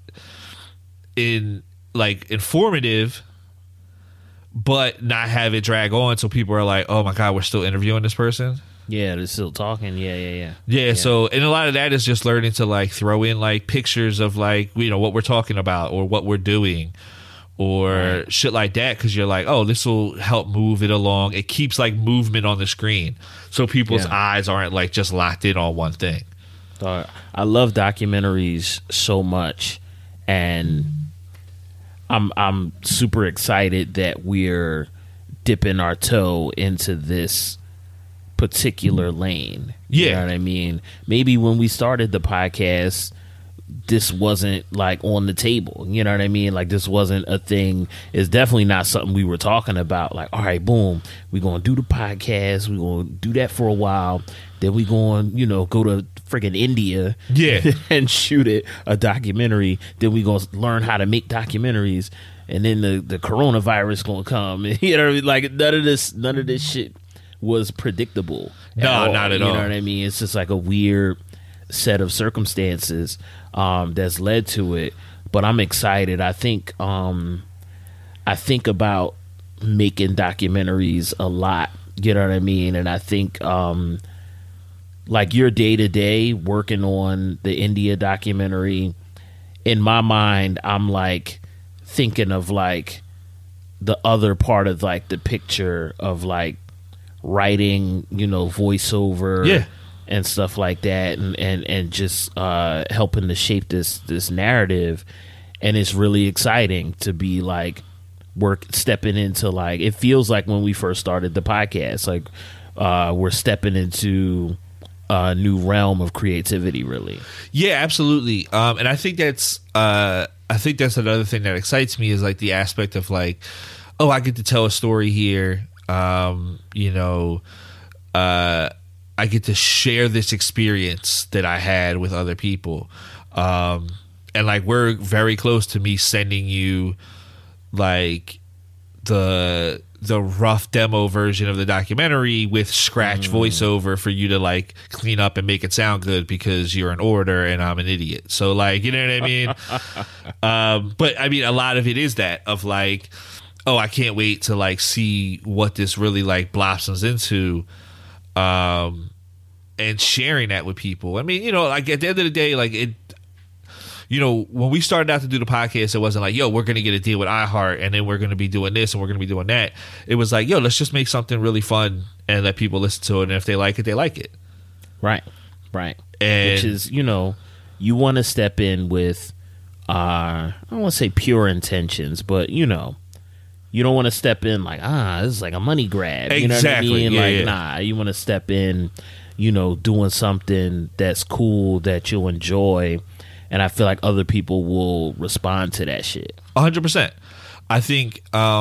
informative, but not have it drag on so people are like, oh my God, we're still interviewing this person. Yeah, they're still talking. Yeah. So, and a lot of that is just learning to like throw in like pictures of like, what we're talking about or what we're doing or shit like that. Cause you're like, oh, this will help move it along. It keeps like movement on the screen. So people's eyes aren't like just locked in on one thing. I love documentaries so much. And I'm super excited that we're dipping our toe into this particular lane. You know what I mean? Maybe when we started the podcast, this wasn't like on the table. You know what I mean? Like this wasn't a thing. It's definitely not something we were talking about. Like, all right, boom, we're going to do the podcast. We're going to do that for a while. Then we're going, go to freaking India and shoot a documentary. Then we're going to learn how to make documentaries. And then the coronavirus going to come. You know what I mean? Like none of this shit was predictable. No, not at all. You know what I mean? It's just like a weird set of circumstances that's led to it. But I'm excited. I think about making documentaries a lot. You know what I mean? And I think like your day to day working on the India documentary, in my mind, I'm like thinking of like the other part of like the picture of like writing, voiceover and stuff like that, and just helping to shape this narrative. And it's really exciting to be like stepping into like, it feels like when we first started the podcast, like we're stepping into a new realm of creativity, really. Yeah, absolutely. And I think that's another thing that excites me is like the aspect of like, oh, I get to tell a story here. I get to share this experience that I had with other people. And like, we're very close to me sending you like the rough demo version of the documentary with scratch voiceover for you to like clean up and make it sound good because you're an orator and I'm an idiot. So like, you know what I mean? But I mean, a lot of it is that of like, oh, I can't wait to like see what this really like blossoms into, and sharing that with people. I mean, like at the end of the day, like it, when we started out to do the podcast, it wasn't like, yo, we're going to get a deal with iHeart and then we're going to be doing this and we're going to be doing that. It was like, yo, let's just make something really fun and let people listen to it. And if they like it, they like it. Right. And which is, you want to step in with, I don't want to say pure intentions, but you don't want to step in like, this is like a money grab. You know what I mean? Nah, you want to step in, doing something that's cool, that you'll enjoy. And I feel like other people will respond to that shit. 100%. I think,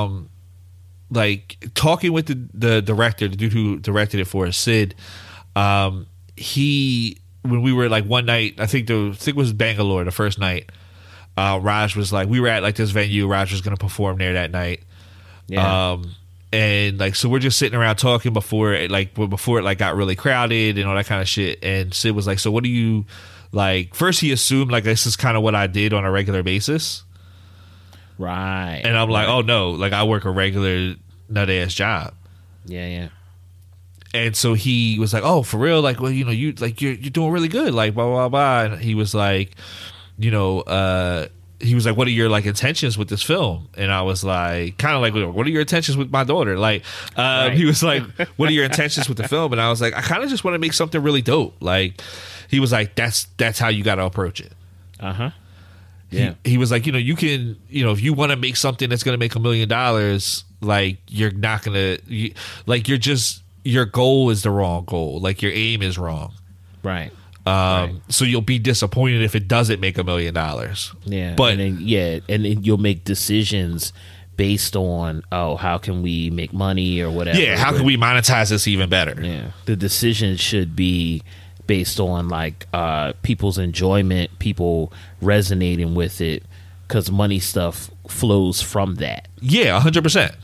like talking with the director, the dude who directed it for us, Sid, when we were like one night, I think it was Bangalore, the first night, Raj was like, we were at like this venue, Raj was going to perform there that night. Yeah. And like, so we're just sitting around talking before it like got really crowded and all that kind of shit. And Sid was like, so what do you like? First he assumed like this is kind of what I did on a regular basis. Right. And I'm like, oh no, like I work a regular nut ass job. Yeah. And so he was like, oh, for real? Like, well, you're doing really good. Like, blah, blah, blah. And he was like, what are your like intentions with this film? And I was like, kind of like, what are your intentions with my daughter? Like, right. He was like, what are your intentions with the film? And I was like, I kind of just want to make something really dope. Like, he was like, that's how you got to approach it. He was like, you can, if you want to make something that's going to make $1 million, like you're not going to, like your goal is the wrong goal. Like your aim is wrong. Right. So you'll be disappointed if it doesn't make $1 million. Yeah. But and then you'll make decisions based on, how can we make money or whatever. Yeah. How can we monetize this even better? Yeah. The decision should be based on like people's enjoyment, people resonating with it, because money stuff flows from that. Yeah, 100%.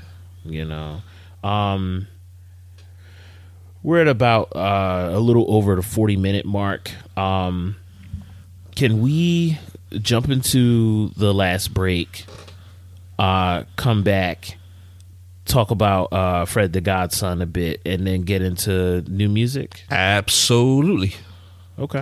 We're at about a little over the 40-minute mark. Can we jump into the last break, come back, talk about Fred the Godson a bit, and then get into new music? Absolutely. Okay.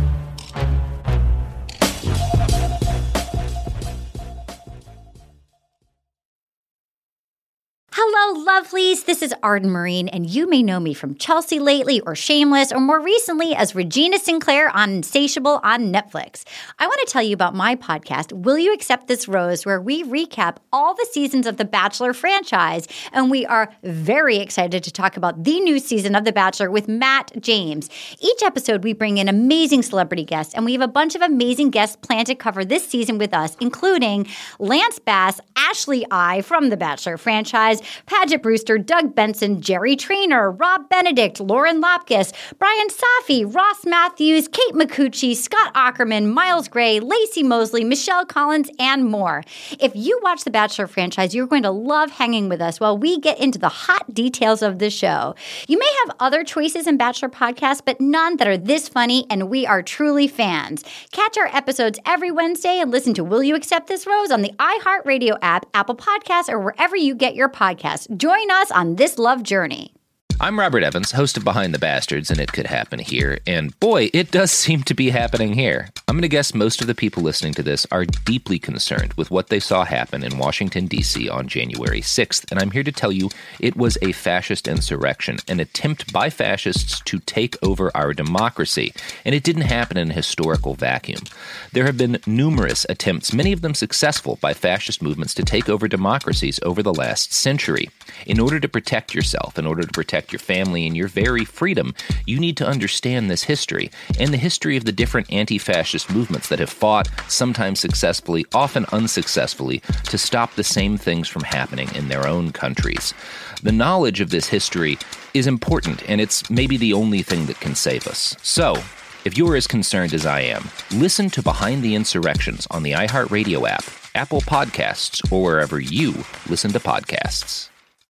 Hello, lovelies. This is Arden Marine, and you may know me from Chelsea Lately or Shameless, or more recently as Regina Sinclair on Insatiable on Netflix. I want to tell you about my podcast, Will You Accept This Rose, where we recap all the seasons of The Bachelor franchise, and we are very excited to talk about the new season of The Bachelor with Matt James. Each episode, we bring in amazing celebrity guests, and we have a bunch of amazing guests planned to cover this season with us, including Lance Bass, Ashley I from The Bachelor franchise, Paget Brewster, Doug Benson, Jerry Trainer, Rob Benedict, Lauren Lapkus, Brian Safi, Ross Matthews, Kate McCucci, Scott Ackerman, Miles Gray, Lacey Mosley, Michelle Collins, and more. If you watch The Bachelor franchise, you're going to love hanging with us while we get into the hot details of the show. You may have other choices in Bachelor podcasts, but none that are this funny, and we are truly fans. Catch our episodes every Wednesday and listen to Will You Accept This Rose on the iHeartRadio app, Apple Podcasts, or wherever you get your podcasts. Join us on this love journey. I'm Robert Evans, host of Behind the Bastards, and It Could Happen Here. And boy, it does seem to be happening here. I'm going to guess most of the people listening to this are deeply concerned with what they saw happen in Washington, D.C. on January 6th. And I'm here to tell you it was a fascist insurrection, an attempt by fascists to take over our democracy. And it didn't happen in a historical vacuum. There have been numerous attempts, many of them successful, by fascist movements to take over democracies over the last century. In order to protect yourself, in order to protect your family and your very freedom, you need to understand this history and the history of the different anti-fascist movements that have fought, sometimes successfully, often unsuccessfully, to stop the same things from happening in their own countries. The knowledge of this history is important, and it's maybe the only thing that can save us. So, if you're as concerned as I am, listen to Behind the Insurrections on the iHeartRadio app, Apple Podcasts, or wherever you listen to podcasts.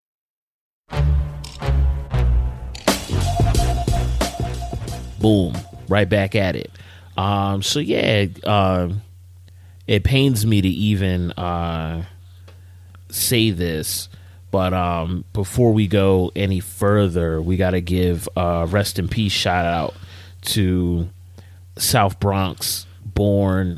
Boom, right back at it. It pains me to even say this, but before we go any further, we got to give rest in peace shout out to South Bronx born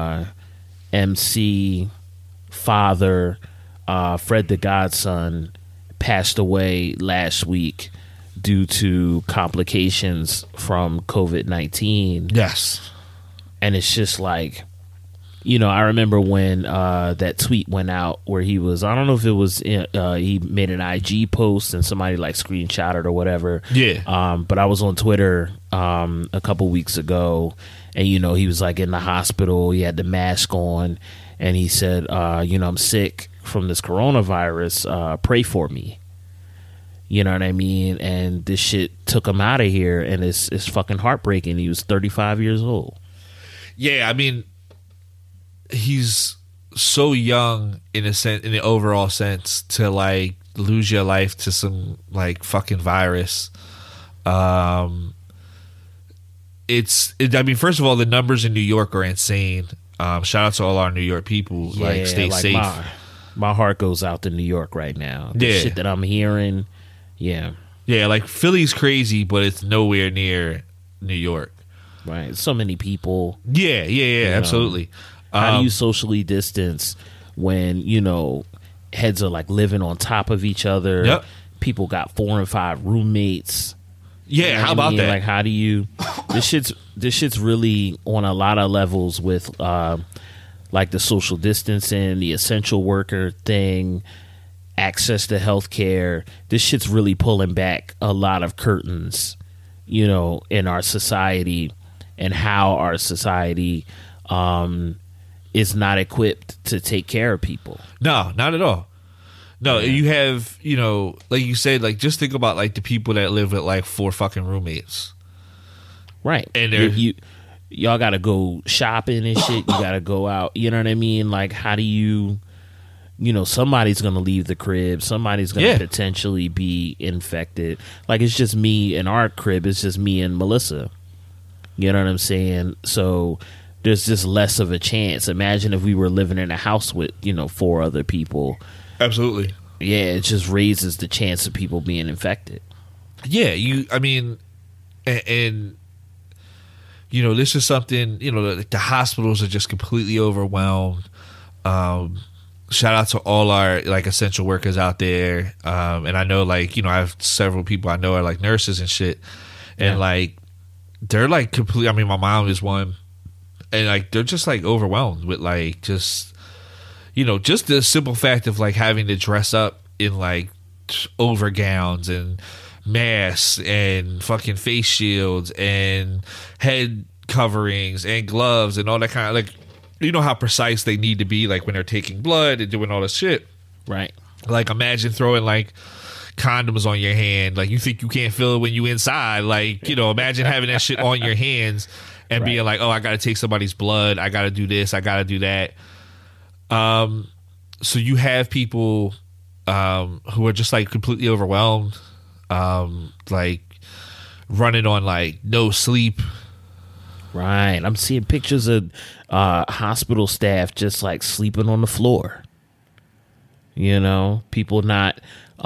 MC father Fred the Godson passed away last week due to complications from COVID-19. Yes. And it's just like, I remember when that tweet went out where he was, I don't know if it was, he made an IG post and somebody like screenshot it or whatever. Yeah. But I was on Twitter a couple weeks ago, and, he was like in the hospital. He had the mask on, and he said, I'm sick from this coronavirus. Pray for me. You know what I mean? And this shit took him out of here, and it's fucking heartbreaking. He was 35 years old. Yeah, I mean, he's so young in the overall sense to like lose your life to some like fucking virus. I mean, first of all, the numbers in New York are insane. Shout out to all our New York people. Yeah, like, stay safe. My heart goes out to New York right now. The shit that I'm hearing. Yeah. Yeah, like Philly's crazy, but it's nowhere near New York. Right. So many people. Yeah, absolutely. How do you socially distance when, heads are like living on top of each other? Yep. People got 4 and 5 roommates. Yeah, how about that? Like, how do you this shit's really on a lot of levels with like the social distancing, the essential worker thing, access to healthcare. This shit's really pulling back a lot of curtains, you know, in our society, and how our society is not equipped to take care of people. No, not at all. No, you have, you know, like you said, like just think about like the people that live with like 4 fucking roommates. Right. And y'all got to go shopping and shit. You got to go out. You know what I mean? Like, how do you know, somebody's going to leave the crib. Somebody's going to potentially be infected. Like, it's just me in our crib. It's just me and Melissa. You know what I'm saying? So there's just less of a chance. Imagine if we were living in a house with, you know, 4 other people. Absolutely. Yeah, it just raises the chance of people being infected. Yeah, and you know, this is something, you know, the hospitals are just completely overwhelmed. Shout out to all our like essential workers out there. And I know, like, you know, I have several people I know are like nurses and shit. And like, they're like complete. I mean, my mom is one. And like, they're just like overwhelmed with like, just, you know, just the simple fact of like having to dress up in like overgowns and masks and fucking face shields and head coverings and gloves and all that kind of, like, you know how precise they need to be, like when they're taking blood and doing all this shit. Right. Like, imagine throwing like condoms on your hand. Like, you think you can't feel it when you inside. Like, you know, imagine having that shit on your hands and being like, oh, I got to take somebody's blood. I got to do this. I got to do that. So you have people who are just like completely overwhelmed, like running on like no sleep. Right. I'm seeing pictures of hospital staff just like sleeping on the floor. You know, people not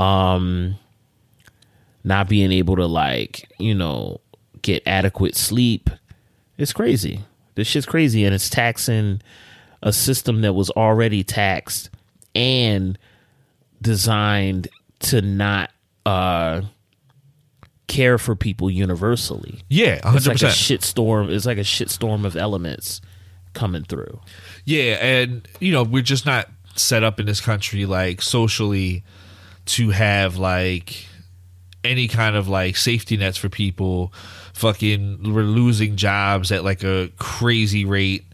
being able to, like, you know, get adequate sleep. It's crazy. This shit's crazy, and it's taxing a system that was already taxed and designed to not care for people universally. Yeah, 100%. It's like a shitstorm. It's like a shitstorm of elements coming through. Yeah, and you know, we're just not set up in this country like socially to have like any kind of like safety nets for people. Fucking, we're losing jobs at like a crazy rate.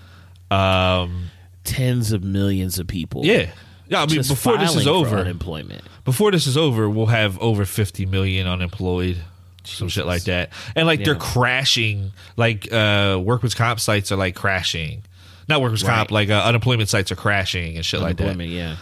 Tens of millions of people. Yeah. Yeah, I mean, before this is over, unemployment. Before this is over, we'll have over 50 million unemployed, some shit like that. And like they're crashing, like workers' comp sites are like crashing. Not workers' comp, like unemployment sites are crashing and shit like that.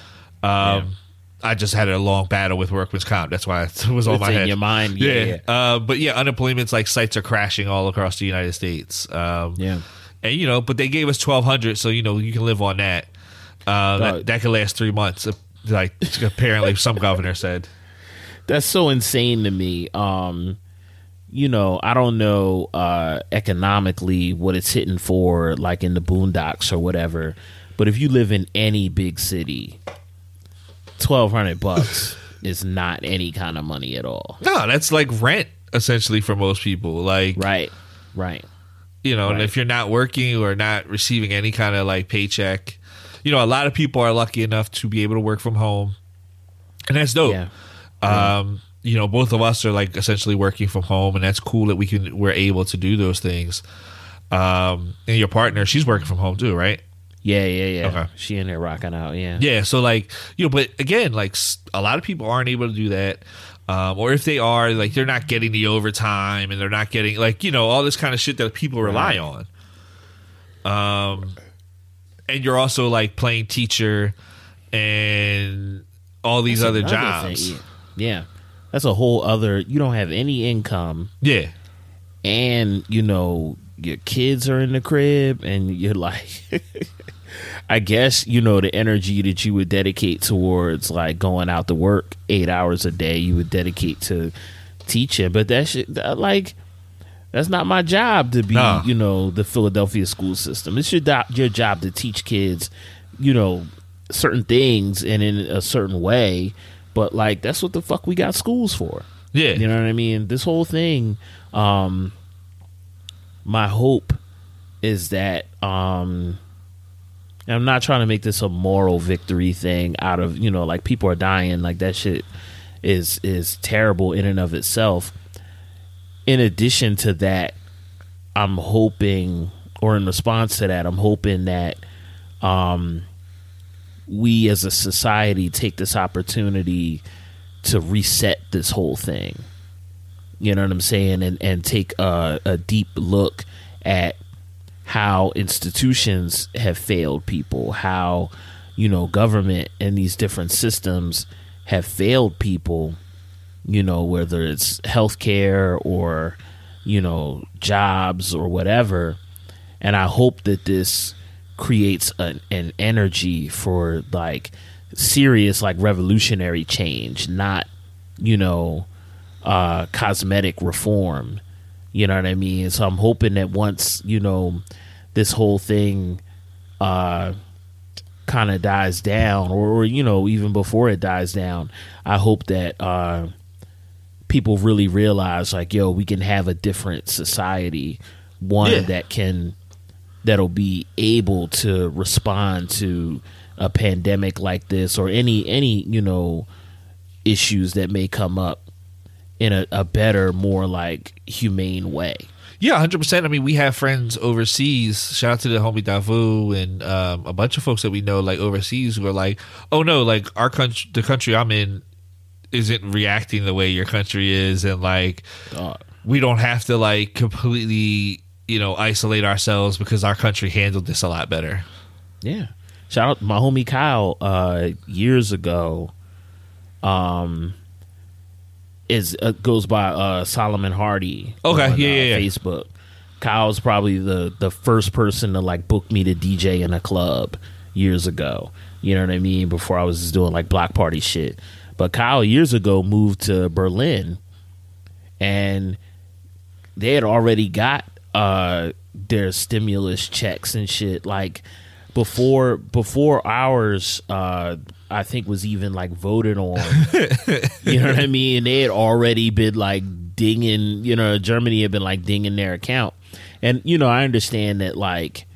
I just had a long battle with workers' comp. That's why it was on my head. In your mind, but yeah, unemployment's like sites are crashing all across the United States. And you know, but they gave us $1,200, so you know you can live on that. That could last 3 months, like apparently some governor said. That's so insane to me. You know, I don't know economically what it's hitting for, like in the boondocks or whatever. But if you live in any big city, $1,200 is not any kind of money at all. No, that's like rent essentially for most people. Like, right. You know, and if you're not working or not receiving any kind of like paycheck, you know, a lot of people are lucky enough to be able to work from home, and that's dope. You know, both of us are like essentially working from home, and that's cool that we're able to do those things. And your partner, she's working from home too, right? Yeah. Okay. She in there rocking out, Yeah, so like, you know, but again, like a lot of people aren't able to do that. Or if they are, like, they're not getting the overtime and they're not getting, like, you know, all this kind of shit that people rely on. And you're also like playing teacher and all these other jobs. Yeah. That's a whole other, you don't have any income. Yeah. And, you know, your kids are in the crib and you're like, I guess, you know, the energy that you would dedicate towards like going out to work 8 hours a day, you would dedicate to teaching. But that shit, like, that's not my job to be, you know, the Philadelphia school system. It's your job to teach kids, you know, certain things and in a certain way. But like, that's what the fuck we got schools for. Yeah. You know what I mean? This whole thing, my hope is that And I'm not trying to make this a moral victory thing out of, you know, like people are dying, like that shit is terrible in and of itself. In addition to that, I'm hoping, or in response to that, I'm hoping that we as a society take this opportunity to reset this whole thing. You know what I'm saying? And take a deep look at how institutions have failed people, how, you know, government and these different systems have failed people, you know, whether it's healthcare or, you know, jobs or whatever. And I hope that this creates an energy for like serious, like revolutionary change, not, you know, cosmetic reform. You know what I mean? So I'm hoping that once, you know, this whole thing kind of dies down, or, you know, even before it dies down, I hope that people really realize, like, yo, we can have a different society, one that'll be able to respond to a pandemic like this, or any you know, issues that may come up in a better, more like humane way. Yeah, 100%. I mean, we have friends overseas. Shout out to the homie Davu and a bunch of folks that we know, like overseas, who are like, "Oh no, like our country, the country I'm in, isn't reacting the way your country is, and like we don't have to like completely, you know, isolate ourselves because our country handled this a lot better." Yeah, shout out my homie Kyle. Years ago, goes by Solomon Hardy. Okay, on, yeah. Facebook. Kyle's probably the first person to like book me to DJ in a club years ago. You know what I mean? Before I was just doing like block party shit. But Kyle years ago moved to Berlin, and they had already got their stimulus checks and shit like before ours. I think was even like voted on. You know what I mean? They had already been like dinging, you know, Germany had been like dinging their account. And, you know, I understand that like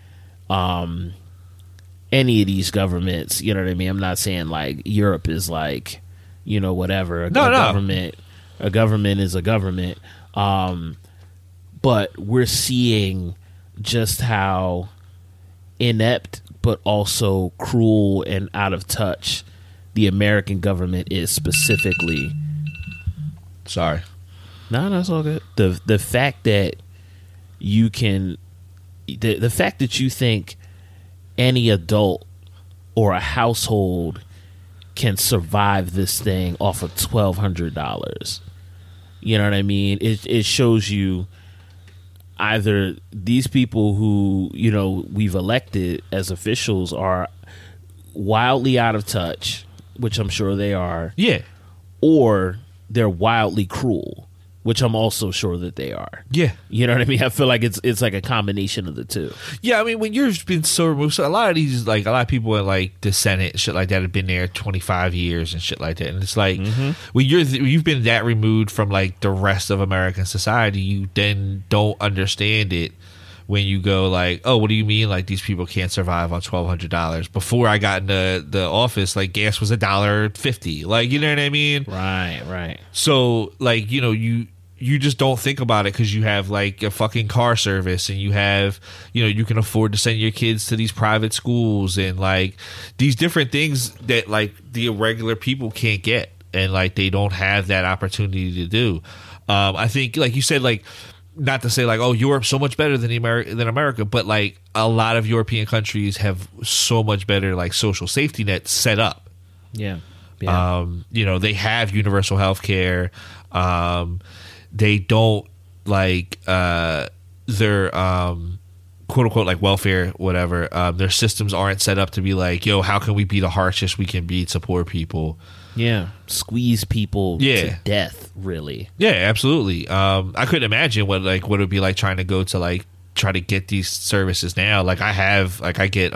any of these governments, you know what I mean? I'm not saying like Europe is like, you know, whatever. A government is a government. But we're seeing just how inept but also cruel and out of touch the American government is specifically. Sorry. No, that's all good. The fact that you can, the fact that you think any adult or a household can survive this thing off of $1,200. You know what I mean? It shows you either these people who, you know, we've elected as officials are wildly out of touch, which I'm sure they are. Yeah. Or they're wildly cruel, which I'm also sure that they are. Yeah. You know what I mean? I feel like it's like a combination of the two. Yeah, I mean, when you've been so removed, so a lot of people in like the Senate and shit like that have been there 25 years and shit like that. And it's like, when you've been that removed from like the rest of American society, you then don't understand it when you go like, oh, what do you mean like these people can't survive on $1,200? Before I got into the office, like gas was $1.50. Like, you know what I mean? Right. So like, you know, you just don't think about it because you have like a fucking car service, and you have, you know, you can afford to send your kids to these private schools and like these different things that like the regular people can't get, and like they don't have that opportunity to do. I think, like you said, like, not to say like, oh, Europe's so much better than America, but like a lot of European countries have so much better like social safety nets set up. Yeah. You know, they have universal health care. They don't like their quote unquote like welfare, whatever. Their systems aren't set up to be like, yo, how can we be the harshest we can be to poor people? Yeah, squeeze people to death, really. Yeah, absolutely. I couldn't imagine what it would be like trying to go to like try to get these services now. Like I get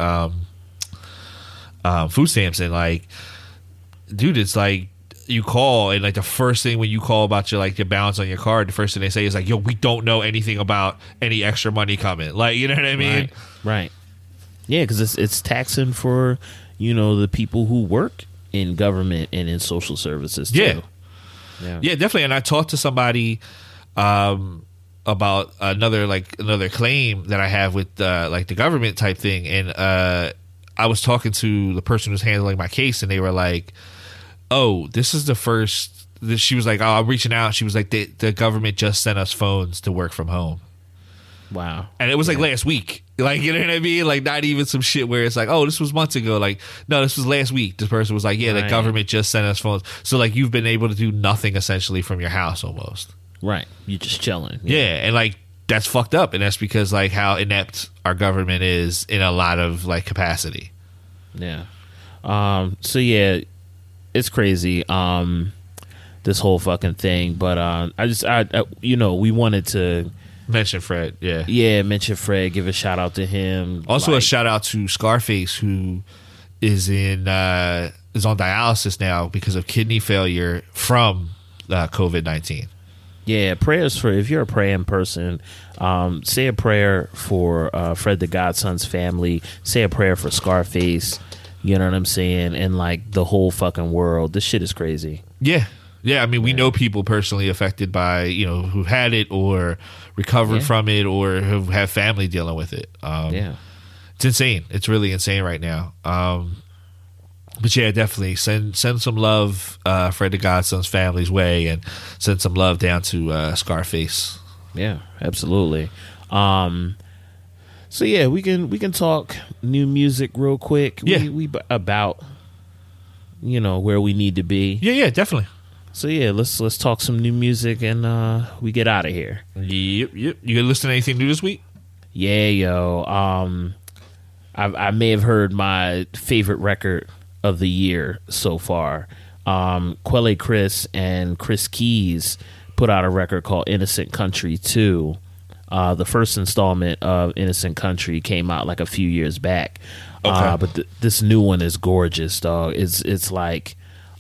food stamps, and like, dude, it's like you call, and like the first thing when you call about your balance on your card, the first thing they say is like, yo, we don't know anything about any extra money coming. Like, you know what I mean? Right. Yeah, because it's taxing for, the people who work in government and in social services too. Yeah, definitely. And I talked to somebody about another claim that I have with the government type thing, and I was talking to the person who's handling my case, and they were like, "Oh, this is the first." She was like, "Oh, I'm reaching out." She was like, "The government just sent us phones to work from home." Wow. And it was like last week. Like, you know what I mean? Like, not even some shit where it's like, oh, this was months ago. Like, no, this was last week. This person was like, yeah, the government just sent us phones. So, like, you've been able to do nothing essentially from your house almost. Right. You're just chilling. Yeah. And, like, that's fucked up. And that's because, like, how inept our government is in a lot of, like, capacity. Yeah. So, yeah, it's crazy. This whole fucking thing. But I we wanted to mention Fred, mention Fred. Give a shout out to him. Also, a shout out to Scarface, who is on dialysis now because of kidney failure from COVID-19. Yeah, prayers for, if you're a praying person, say a prayer for Fred the Godson's family. Say a prayer for Scarface. You know what I'm saying? And like the whole fucking world. This shit is crazy. Yeah. Yeah, I mean, we know people personally affected by, who had it or recovered from it or who have family dealing with it. It's insane. It's really insane right now. But yeah, definitely send some love Fred the Godson's family's way, and send some love down to Scarface. Yeah, absolutely. So yeah, we can talk new music real quick. Yeah, we about where we need to be. Yeah, definitely. So yeah, let's talk some new music and we get out of here. Yep. You gonna listen to anything new this week? Yeah, yo. I may have heard my favorite record of the year so far. Quelle Chris and Chris Keys put out a record called Innocent Country 2. The first installment of Innocent Country came out like a few years back. Okay. But this new one is gorgeous, dog. It's like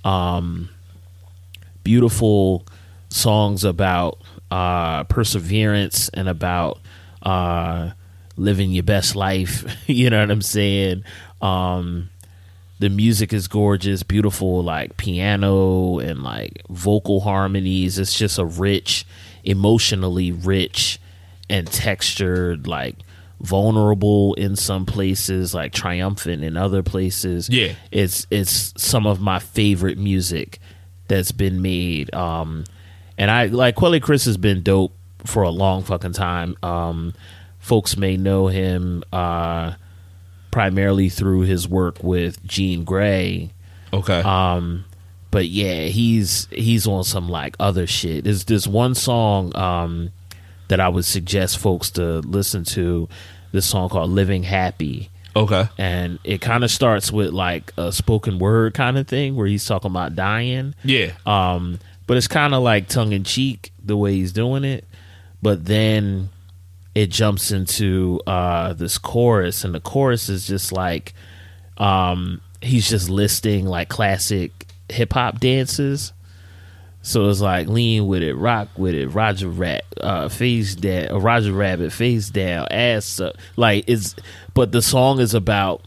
beautiful songs about perseverance and about living your best life. You know what I'm saying? The music is gorgeous, beautiful, like piano and like vocal harmonies. It's just a rich, emotionally rich and textured, like vulnerable in some places, like triumphant in other places. Yeah, it's some of my favorite music that's been made. And I like Quelle Chris has been dope for a long fucking time. Folks may know him primarily through his work with Jean Grey. Okay. But yeah, he's on some like other shit. There's one song that I would suggest folks to listen to. This song called Living Happy. Okay. And it kind of starts with like a spoken word kind of thing where he's talking about dying. Yeah. But it's kind of like tongue in cheek the way he's doing it. But then it jumps into this chorus, and the chorus is just like he's just listing like classic hip hop dances. So it's like lean with it, rock with it, Roger Rabbit, face down, ass up. Like but the song is about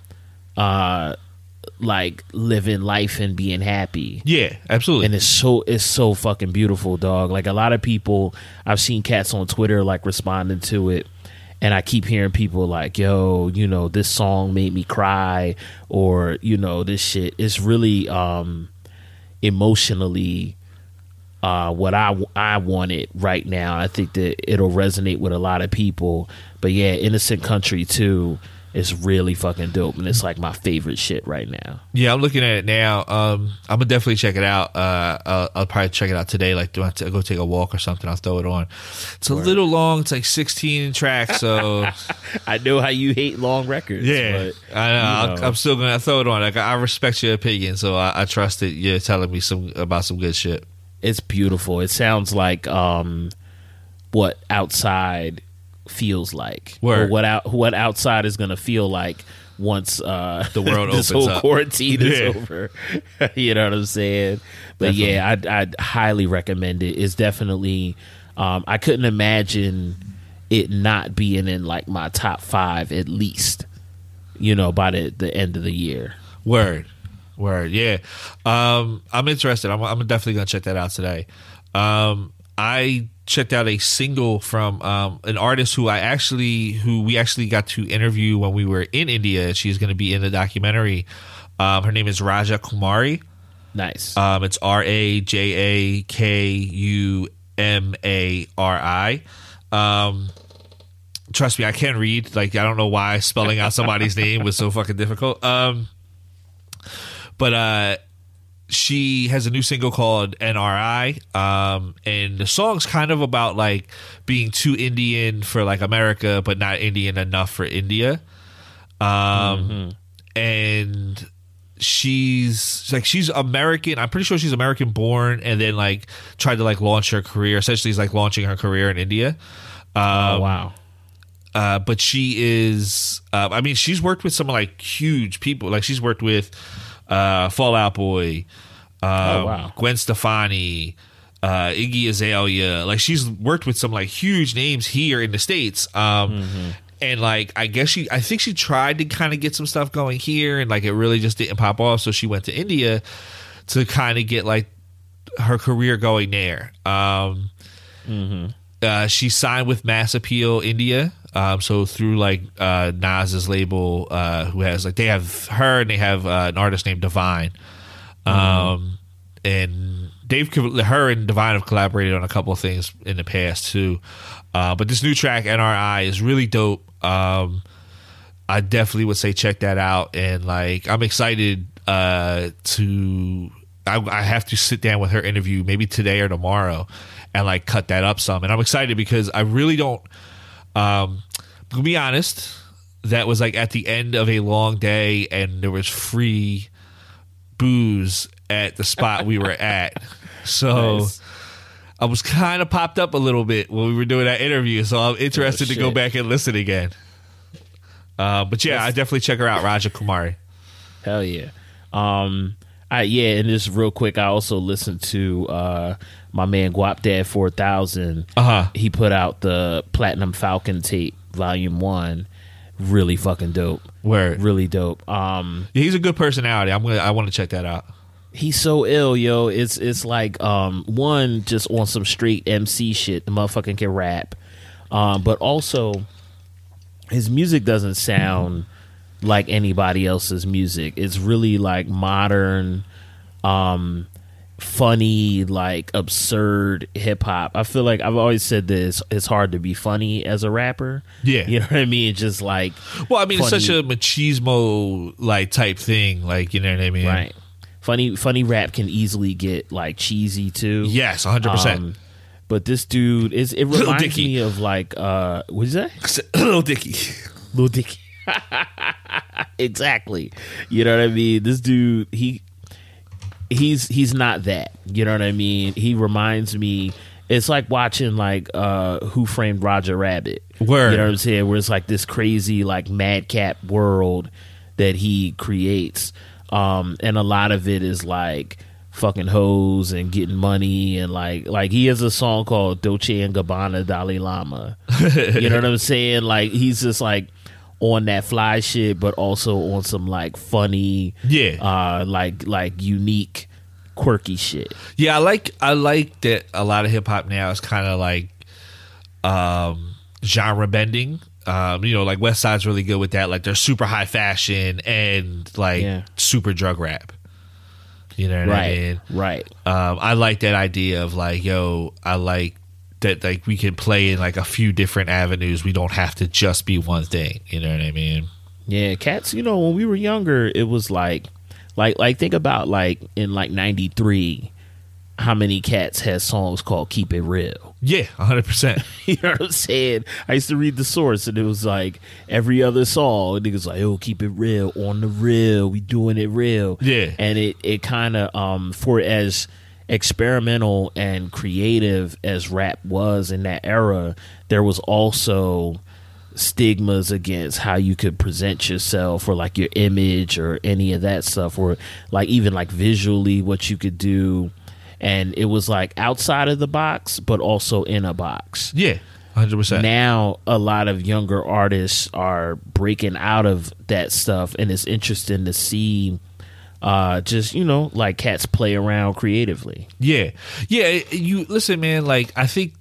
like living life and being happy. Yeah, absolutely. And it's so fucking beautiful, dog. Like a lot of people, I've seen cats on Twitter like responding to it, and I keep hearing people like, yo, this song made me cry, or this shit. It's really emotionally what I wanted right now. I think that it'll resonate with a lot of people. But yeah, Innocent Country 2 is really fucking dope, and it's like my favorite shit right now. Yeah, I'm looking at it now. I'm gonna definitely check it out. I'll probably check it out today. Like, do I have to go take a walk or something? I'll throw it on. It's a little long. It's like 16 tracks. So I know how you hate long records. Yeah, but, I know. I'm still gonna throw it on. Like, I respect your opinion, so I trust that you're telling me about some good shit. It's beautiful. It sounds like what outside feels like. Word. Or what outside is gonna feel like once the world this opens whole up. Quarantine is over. You know what I'm saying? But definitely. Yeah, I'd highly recommend it. It's definitely I couldn't imagine it not being in like my top 5 at least. by the end of the year. Word, yeah. I'm interested. I'm definitely gonna check that out today. I checked out a single from an artist who we actually got to interview when we were in India. She's going to be in the documentary. Her name is Raja Kumari. Nice. It's RAJAKUMARI. Trust me, I can't read. Like, I don't know why spelling out somebody's name was so fucking difficult. But she has a new single called NRI, and the song's kind of about like being too Indian for like America, but not Indian enough for India. And she's American. I'm pretty sure she's American born, and then like tried to like launch her career. Essentially, is like launching her career in India. Wow. But she is. I mean, she's worked with some like huge people. Like she's worked with Fall Out Boy, Gwen Stefani, Iggy Azalea. Like she's worked with some like huge names here in the States. And like I think she tried to kind of get some stuff going here, and like it really just didn't pop off. So she went to India to kind of get like her career going there. She signed with Mass Appeal India. So through like Nas's label, who has like they have her and they have an artist named Divine, and her and Divine have collaborated on a couple of things in the past too. But this new track NRI is really dope. I definitely would say check that out, and like I'm excited I have to sit down with her interview maybe today or tomorrow and like cut that up some. And I'm excited because I really don't. To be honest, that was like at the end of a long day, and there was free booze at the spot we were at. So nice. I was kind of popped up a little bit when we were doing that interview. So I'm interested to go back and listen again. But yeah, I definitely check her out, Raja Kumari. Hell yeah. And just real quick, I also listened to my man Guap Dad 4000. He put out the Platinum Falcon tape, Volume 1. Really fucking dope. Word. Really dope. He's a good personality. I want to check that out. He's so ill, yo. It's like one, just on some straight MC shit. The motherfucker can rap. But also his music doesn't sound like anybody else's music. It's really like modern, funny, like absurd hip hop. I feel like I've always said this, it's hard to be funny as a rapper. Yeah. You know what I mean? Just like, well, I mean, funny. It's such a machismo like type thing, like, you know what I mean? Right. Funny rap can easily get like cheesy too. Yes, 100%. But this dude it reminds me of like what is that? Lil Dicky. Lil Dicky. Exactly. You know what I mean? This dude, he's not that. You know what I mean? He reminds me. It's like watching like Who Framed Roger Rabbit. Word. You know what I'm saying? Where it's like this crazy like madcap world that he creates, and a lot of it is like fucking hoes and getting money, and like he has a song called Dolce and Gabbana Dalai Lama. You know what I'm saying? Like he's just like on that fly shit, but also on some like funny, like unique, quirky shit. Yeah, I like that a lot of hip hop now is kind of like genre bending. Like West Side's really good with that. Like they're super high fashion and like super drug rap. You know what I mean? Right. I like that idea of like, yo, I like that like we can play in like a few different avenues. We don't have to just be one thing. You know what I mean? Yeah, cats. When we were younger, it was like think about like in like '93, how many cats had songs called "Keep It Real"? Yeah, 100%. You know what I'm saying? I used to read the source, and it was like every other song, niggas like, "Oh, keep it real, on the real, we doing it real." Yeah, and it kind of for as experimental and creative as rap was in that era, there was also stigmas against how you could present yourself or like your image or any of that stuff, or like even like visually what you could do. And it was like outside of the box, but also in a box. Yeah. 100%. Now a lot of younger artists are breaking out of that stuff, and it's interesting to see just, you know, like cats play around creatively. Yeah. You listen, man, like I think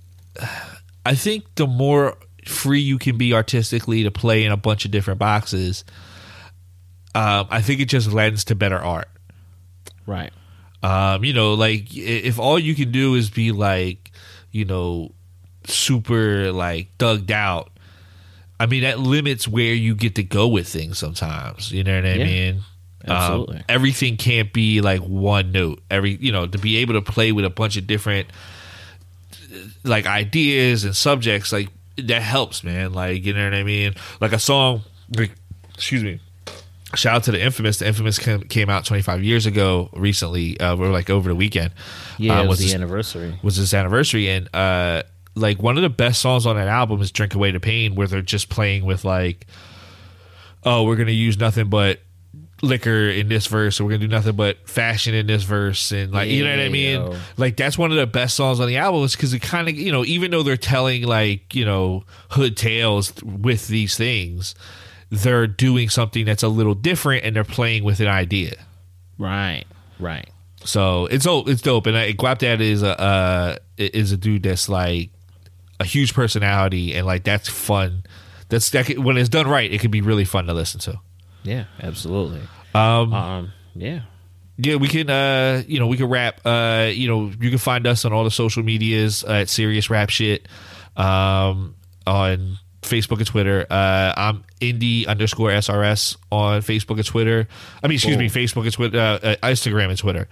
the more free you can be artistically to play in a bunch of different boxes, I think it just lends to better art. Right. You know, like if all you can do is be like, you know, super like thugged out, I mean, that limits where you get to go with things sometimes. You know what I mean? Absolutely. Everything can't be like one note. To be able to play with a bunch of different like ideas and subjects, like that helps, man. Like, you know what I mean? Like a song, like, excuse me. Shout out to the Infamous. The Infamous came out 25 years ago recently. We're like over the weekend. Yeah, it was the anniversary. Was this anniversary. And like one of the best songs on that album is Drink Away the Pain, where they're just playing with like, oh, we're going to use nothing but liquor in this verse, or we're going to do nothing but fashion in this verse. And like, you know what I mean? Yo. Like that's one of the best songs on the album, is because it kind of, you know, even though they're telling like, you know, hood tales with these things, they're doing something that's a little different, and they're playing with an idea. Right. So it's dope. And Guapdad is a dude that's like a huge personality, and like that's fun. When it's done right, it can be really fun to listen to. Yeah, absolutely. Yeah, we can. We can rap. You can find us on all the social medias at Serious Rap Shit. On Facebook and Twitter. I'm Indie_SRS on Facebook and Twitter. Facebook and Twitter, Instagram and Twitter.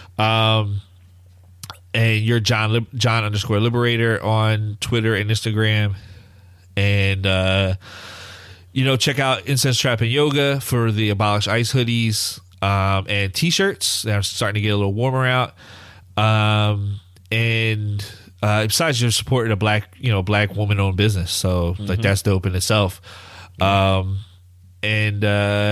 And you're John_Liberator on Twitter and Instagram. And check out Incense Trap and Yoga for the Abolish Ice hoodies and t-shirts. They're starting to get a little warmer out. And besides, you're supporting a black woman-owned business, so like that's dope in itself. And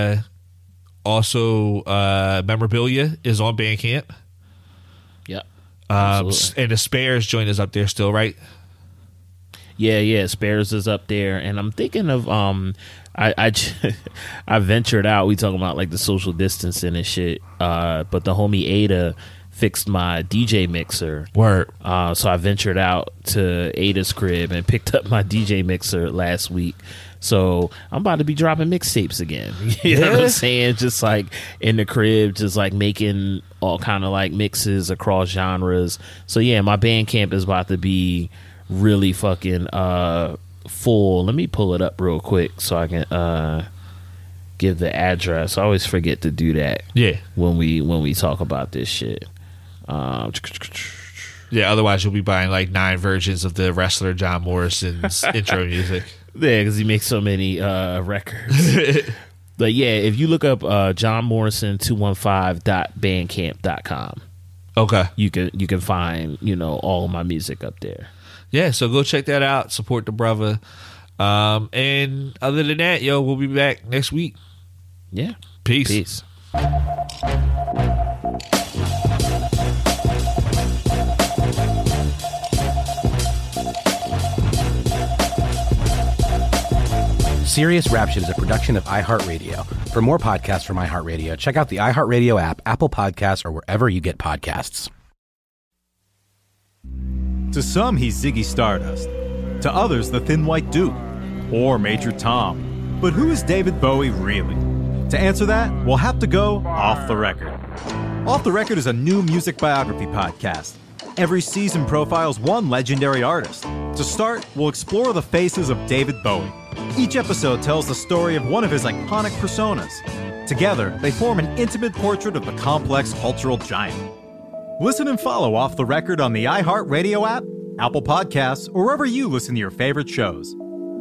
also, memorabilia is on Bandcamp. Yep. And the Spares joint is up there still, right? Yeah. Spares is up there, and I'm thinking of I ventured out. We talking about like the social distancing and shit, but the homie Ada fixed my DJ mixer. Word. So I ventured out to Ada's crib and picked up my DJ mixer last week. So I'm about to be dropping mixtapes again. You know what I'm saying? Just like in the crib, just like making all kind of like mixes across genres. So yeah, my Bandcamp is about to be really fucking full. Let me pull it up real quick so I can give the address. I always forget to do that. Yeah. When we talk about this shit. Otherwise you'll be buying like 9 versions of the wrestler John Morrison's intro music. Yeah, because he makes so many records. But yeah, if you look up johnmorrison215.bandcamp.com, okay, you can find all of my music up there. Yeah, so go check that out. Support the brother. And other than that, we'll be back next week. Yeah, peace. Serious Rap Shit is a production of iHeartRadio. For more podcasts from iHeartRadio, check out the iHeartRadio app, Apple Podcasts, or wherever you get podcasts. To some, he's Ziggy Stardust. To others, the Thin White Duke. Or Major Tom. But who is David Bowie really? To answer that, we'll have to go off the record. Off the Record is a new music biography podcast. Every season profiles one legendary artist. To start, we'll explore the faces of David Bowie. Each episode tells the story of one of his iconic personas. Together, they form an intimate portrait of the complex cultural giant. Listen and follow Off the Record on the iHeartRadio app, Apple Podcasts, or wherever you listen to your favorite shows.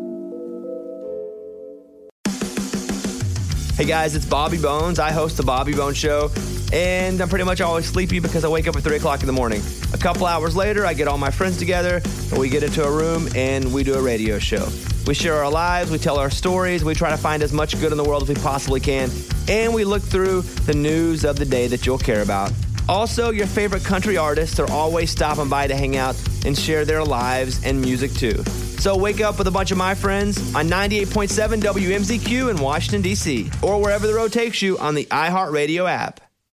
Hey guys, it's Bobby Bones. I host the Bobby Bones Show, and I'm pretty much always sleepy because I wake up at 3 o'clock in the morning. A couple hours later, I get all my friends together, and we get into a room, and we do a radio show. We share our lives, we tell our stories, we try to find as much good in the world as we possibly can, and we look through the news of the day that you'll care about. Also, your favorite country artists are always stopping by to hang out and share their lives and music too. So wake up with a bunch of my friends on 98.7 WMZQ in Washington, D.C., or wherever the road takes you on the iHeartRadio app.